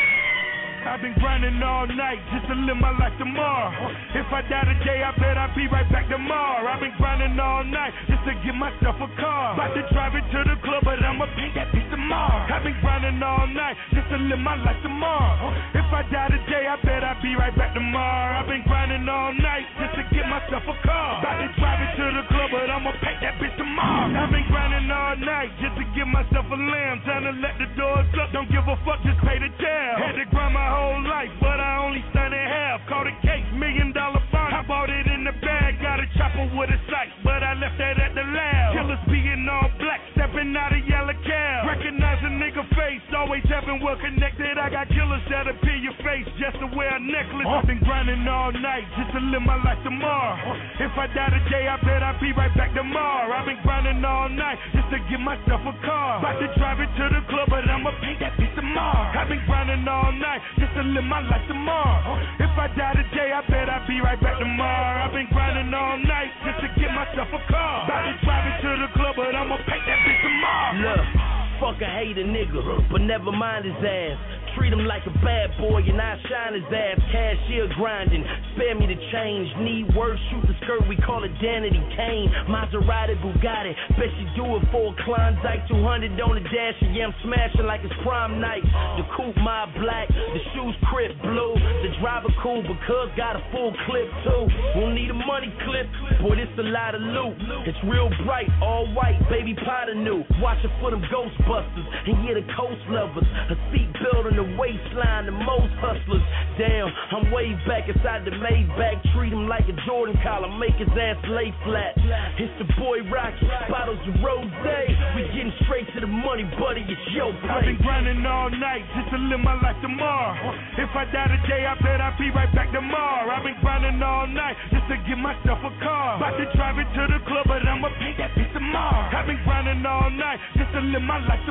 I've been grinding all night just to live my life tomorrow. If I die today, I bet I'll be right back tomorrow. I've been grinding all night just to get myself a car. About to drive it to the club, but I'ma paint that bitch tomorrow. I've been grinding all night just to live my life tomorrow. If I die today, I bet I'll be right back tomorrow. I've been grinding all night just to get myself a car. About to drive it to the club, but I'ma paint that bitch tomorrow. I've been grinding all night just to give myself a lamb. Trying to let the doors up, don't give a fuck, just pay the tab. Had to grind my whole life, but I only stunned in half. Caught a case, million dollar bond. I bought it in the bag, got a chopper with a sight, but I left that at the lab. Killers being all black, stepping out of yellow cab. Recognize a nigga face, always having well connected. I got killers that'll peel your face just to wear a necklace. I've been grinding all night just to live my life tomorrow. If I die today, I bet I'll be right back tomorrow. I've been grinding all night just to get myself a car. About to drive it to the club, but I'ma paint that bitch tomorrow. I've been grinding all night just to live my life tomorrow. If I die today, I bet I'll be right back tomorrow. I've been grinding all night just to get myself a car. About to drive it to the club, but I'ma paint that bitch tomorrow. Look, fuck a hater nigga, but never mind his ass. Treat him like a bad boy and I shine his ass. Cashier grinding, spare me the change. Need words, shoot the skirt, we call it Danity Kane. Maserati, Bugatti, bet she do it for a Klondike. two hundred on the dash, and yeah, I'm smashing like it's prom night. The coupe my black, the shoes crib blue. The driver cool, because got a full clip too. Won't need a money clip, boy, this a lot of loot. It's real bright, all white, baby Potter new. Watch it for them Ghostbusters, and yeah, the coast lovers. A seat built on the waistline, the most hustlers. Damn, I'm way back inside the Maybach. Treat him like a Jordan collar, make his ass lay flat. It's the boy Rocky, bottles of rose. We getting straight to the money, buddy, it's your place. I've been grinding all night just to live my life tomorrow. If I die today, I bet I'll be right back tomorrow. I've been grinding all night just to get myself a car. About to drive it to the club, but I'ma paint that bitch tomorrow. I've been grinding all night just to live my life tomorrow.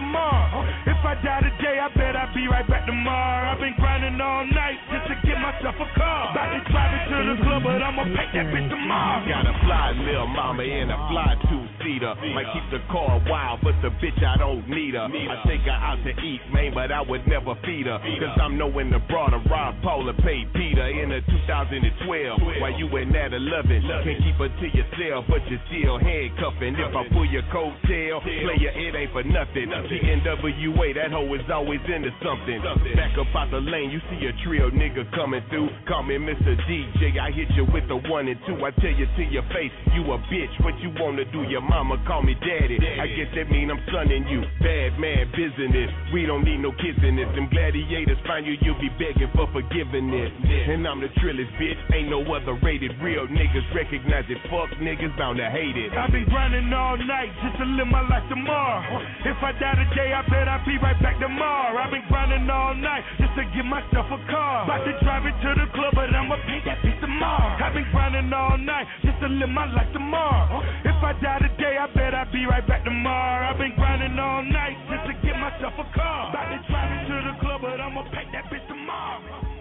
tomorrow. If I die today, I bet I'll be right back tomorrow. I've been grinding all night just to get myself a car. About to drive it to the club, but I'ma pack that bitch tomorrow. Got a fly little mama and a fly two-seater. Might keep the car wild, but the bitch I don't need her. I take her out to eat, man, but I would never feed her. Cause I'm knowing the broader Rob Paul and paid Peter in the two thousand twelve. While you in that eleven, can't keep her to yourself, but you're still handcuffing. If I pull your coattail, player, it ain't for nothing. G N W A, that hoe is always into something. Back up out the lane, you see a trio nigga coming through. Call me Mister D J, I hit you with the one and two. I tell you to your face, you a bitch. What you wanna do? Your mama call me daddy. I guess that mean I'm sonning you. Bad man business. We don't need no kids in this. Them gladiators find you, you'll be begging for forgiveness. And I'm the trillest bitch. Ain't no other rated. Real niggas recognize it. Fuck niggas bound to hate it. I've been grinding all night just to live my life tomorrow. If I die today, I bet I'll be right back tomorrow. I've been grinding all night just to get myself a car. About to drive it to the club, but I'ma paint that bitch tomorrow. I've been grinding all night just to live my life tomorrow. If I die today, I bet I'll be right back tomorrow. I've been grinding all night just to get myself a car. About to drive it to the club, but I'ma paint that bitch tomorrow.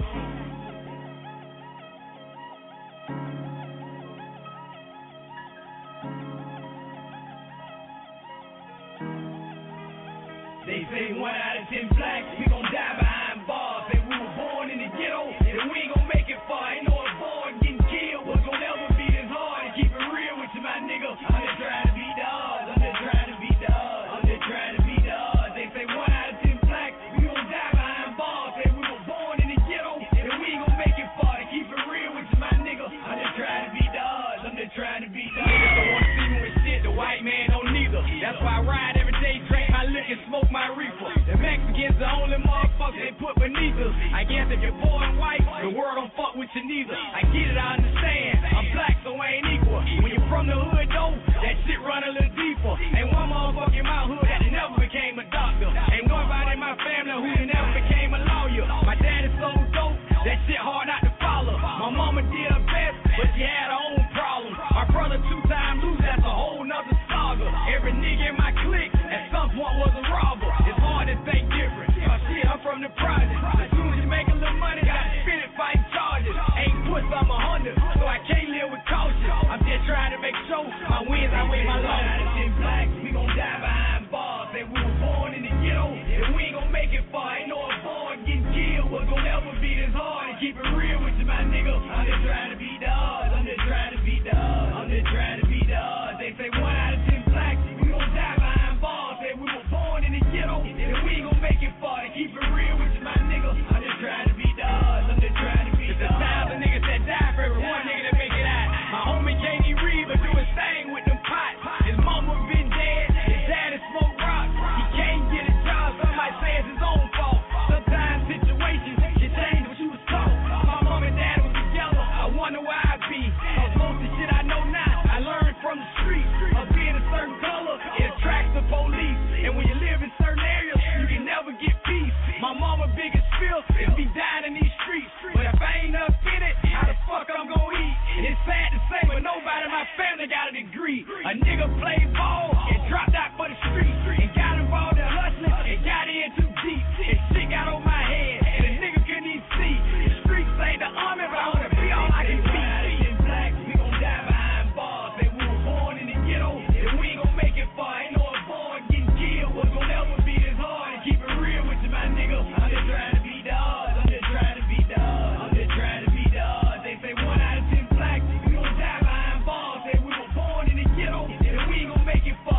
They say one out of ten blacks, we gon' die behind bars. Say we were born in the ghetto, and we ain't gon' make it far. Ain't no avoid getting killed. What's gon' ever be this hard? And keep it real with you, my nigga. I'm just trying to beat the odds. I'm just trying to beat the odds. I'm just trying to beat the odds. They say one out of ten blacks, we gon' die behind bars. Say we were born in the ghetto, and we ain't gon' make it far. And keep it real with you, my nigga. I'm just trying to beat the odds. I'm just trying to beat the odds. Niggas don't wanna see me with shit. The white man don't neither. That's why I ride every day, drink my liquor, smoke my reefer. The Mexicans the only motherfuckers they put beneath us. I guess if you're poor and white, the world don't fuck with you neither. I get it, I understand. I'm black, so I ain't equal. When you're from the hood, though, that shit run a little deeper. Ain't one motherfucker in my hood that never became a doctor. Ain't nobody in my family who never became a lawyer. My dad is so dope, that shit hard not to follow. My mama did her best, but she had her own problems. My brother two-time loose, that's a whole nother saga. Every nigga in my clique at some point was a robber. It's hard to think different. Oh shit, I'm from the project. As soon as you make a little money, gotta spend it, fight charges. Ain't puss, I'm a hunter, so I can't live with caution. I'm just trying to make sure my wins outweigh my losses. Blacks, we gon' die behind bars. Say we were born in the ghetto, and we ain't gon' make it far. Ain't no avoid getting killed. What's gon' ever be this hard? And keep it real with you, my nigga. I'm just trying to beat the odds. I'm just trying to beat the odds. I'm just trying to beat the odds. They say one out of ten blacks, we gon' die behind bars. Say we were born in the ghetto, and we ain't gon' make it far. And keep it real with you, my nigga. I'm just trying to beat the odds. I'm just trying to beat the odds. It's a thousand niggas that die for every one nigga that make it out. My homie can't even read, but do his thing with them pots. His mama been dead, his daddy smoke rocks. He can't get a job, somebody say it's his own fault. Sometimes situations can change what you was taught. My mom and dad was together, I wonder where I'd be. Cause most of the shit I know now, I learned from the street. Of being a certain color, it attracts the police. And when you live in certain areas, you can never get peace. My mama biggest fear is me dying in these streets. But if I ain't up in it, how the fuck I'm gonna eat? And it's sad to say, but nobody in my family got a degree. A nigga played ball and dropped out for the street. And got involved in hustling and got in too deep. And shit got on my head and a nigga couldn't even see. The streets ain't the army, but I wanna be all I can be. Blacks, we gon' die behind bars. Say we were born in the ghetto, and we ain't gon' make it far. Ain't no avoid getting killed. What's gon' ever be this hard? And keep it real with you, my nigga. I'm just trying to beat the odds. I'm just trying to beat the odds. I'm just trying to beat the odds. They say one out of ten blacks, we gon' die behind bars. Say we were born in the ghetto, and we ain't gon' make it far.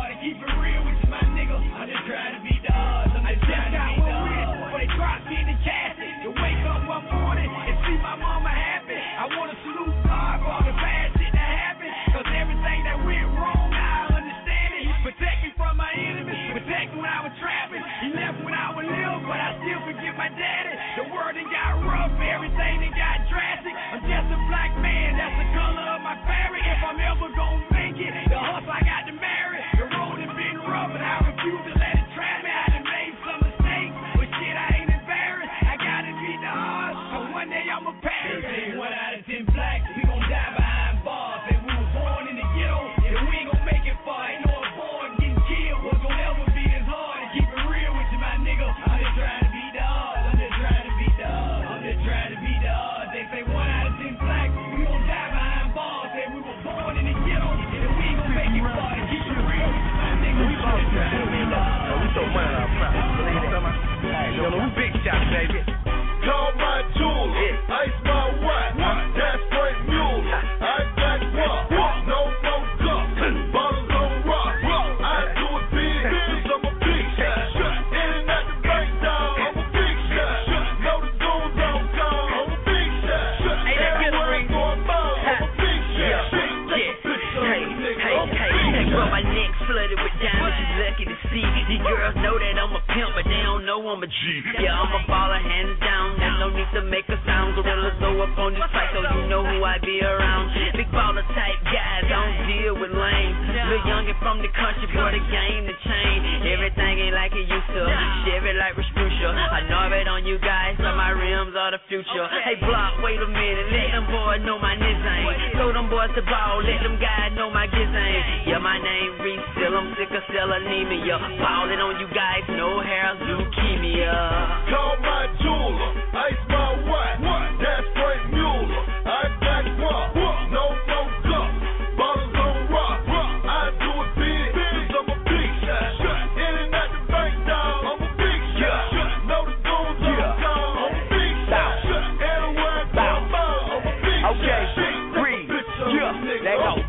Yo, no, we big shots, baby. Call my jeweler, ice my watch, that's Frank Mueller. I got what? No, no cup, bottles on rock. I do it big, cause I'm a big shot. In and out the bank, dog, I'm a big shot. Know the goons on call, I'm a big shot. Everywhere I go, I'm a big shot. Hey, hey, hey, hey, girl, my neck flooded with diamonds, you lucky to see. These girls know that I'm a pimp, but they don't know I'm a G. Yeah, I'm a baller, hands down, there's no need to make a sound. Gorillas go up on this fight, so you know who I be around. Big baller type guys, I don't deal with lame. Little youngin' from the country, boy, the game to change. Everything ain't like it used to, Chevy like Respucia. I know it on you guys, so my rims are the future. Hey, block, wait a minute, let them boys know my niz ain't. Throw them boys to ball, let them guys know my giz ain't. Yeah, my name Reese, still I'm sick of cell anemia. Ballin' on you guys, no hair, leukemia. Call my jeweler, ice my watch, that's Frank Mueller. I got what? No, no cup, bottles on rock. I do it big, cause I'm a big shot. In and out the bank, dog, I'm a big shot. Know the goons on call, I'm a big shot. Everywhere I go, I'm a big shot. Okay, breathe, yeah, let go.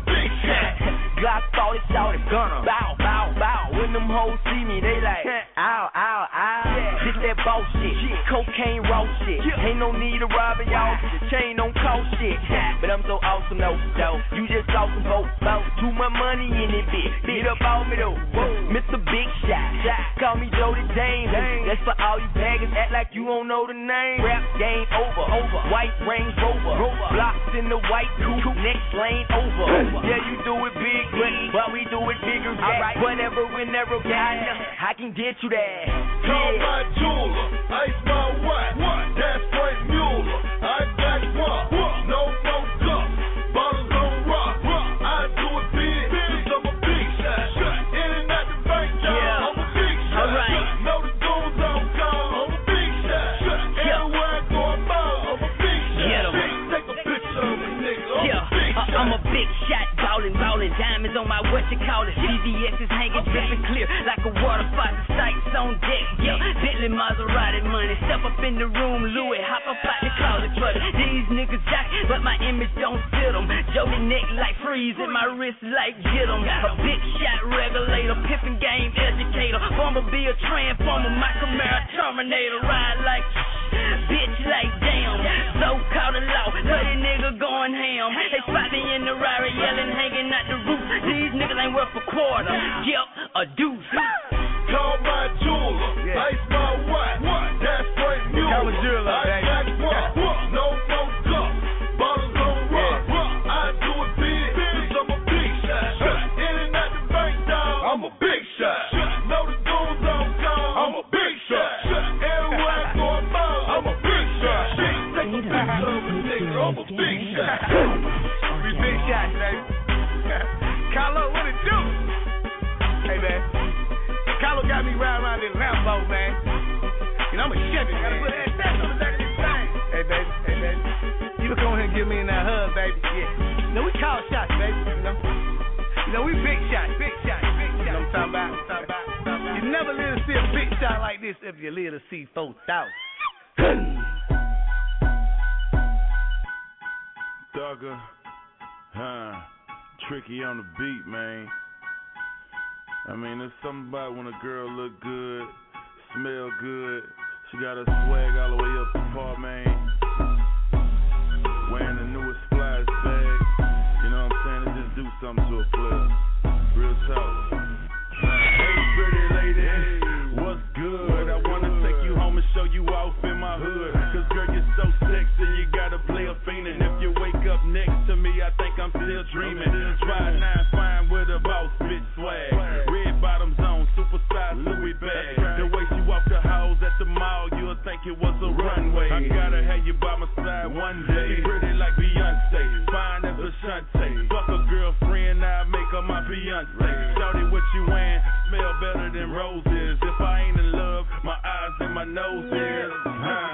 Glock forty, shout it, gunner. Bow, bow, bow. When them hoes see me, they like, ow, ow, ow. This that bullshit, cocaine raw shit. Ain't no need to rob y'all, the chain don't cost shit. But I'm so awesome though, though. You just saw some votes, bout too much money in it, bitch. Beat up on me though, Mister Big Shot. Call me Jody James. That's for all you baggers, act like you don't know the name. Rap game over, over. White Range Rover, blocks in the white coupe, next lane over. Yeah, you do it big. But we do it bigger, yeah. Right. Whenever, whenever, yeah, I can get you there. Call yeah. my jeweler, ice my watch, that's Frank Mueller. I got what? No, no cup, bottles on rock. I do it big, cause I'm a big shot. In and out the bank, dog, yeah. I'm a big shot. All right. Know the goons on call, I'm a big shot. Everywhere I go, I'm I'm a big shot. Take a picture of me, nigga. I'm yeah. a big shot. I'm a big shot. Ballin', ballin', diamonds on my what you call it. C V X is hanging drippin' clear like a water faucet. Sights on deck, yo. Bentley Maserati money. Step up in the room, Louis, hop up out the closet for it. These niggas jack, but my image don't fit them. Jody neck like freeze and my wrist like get them. A big shot regulator, piffin' game educator. Bumblebee a transformer, my Camaro Terminator. Ride like bitch like damn. So called a law, dirty nigga going ham. They spot me in the Rari yelling, hanging out the roof. These niggas ain't worth a quarter. Yep, a deuce. Call my jeweler, yeah. Ice my watch, that's Frank Mueller. Call a jeweler, I got what? No, no cup, bottles on rock. Yeah. I do it big, cause I'm a big shot. In and out the bank, dog, I'm a big shot. Know the goons on call, I'm a big shot. Everywhere I go, I'm I'm a big shot. Take a picture of a nigga, I'm a big shot. We big shots, baby. Carlo, what it do? Hey, man. Carlo got me riding around this Lambo, man. You know, I'm a Chevy, man. Gotta put that back on the back of this thing. Hey, baby. Hey, baby. You can come here and give me in that hug, baby. Yeah. You know, we call shots, baby. You know? You know, we big shots, big shots, big shots. You know what I'm talking about? I'm talking about, I'm talking about. You never live to see a big shot like this if you live to see four thousand. Thugger, huh? Tricky on the beat, man. I mean, there's something about when a girl look good, smell good. She got her swag all the way up the par, man. Wearing the newest flyest bag. You know what I'm saying? It just do something to a player. Real talk. Hey, pretty lady, what's good? I wanna take you home and show you off in my hood. Cause girl, you're so sexy, you gotta play a fiend. And if you wake up next to me, I think I'm still dreaming. Try nine fine with a boss bitch swag. Red bottoms on, super size Louis bag. The way she walk the halls at the mall, you'll think it was a runway. I gotta have you by my side one day. Pretty like Beyonce, fine as Ashante. Fuck a girlfriend, I make her my fiance. Shorty, what you wearing? Smell better than roses. If I ain't in love, my eyes and my nose is. Huh?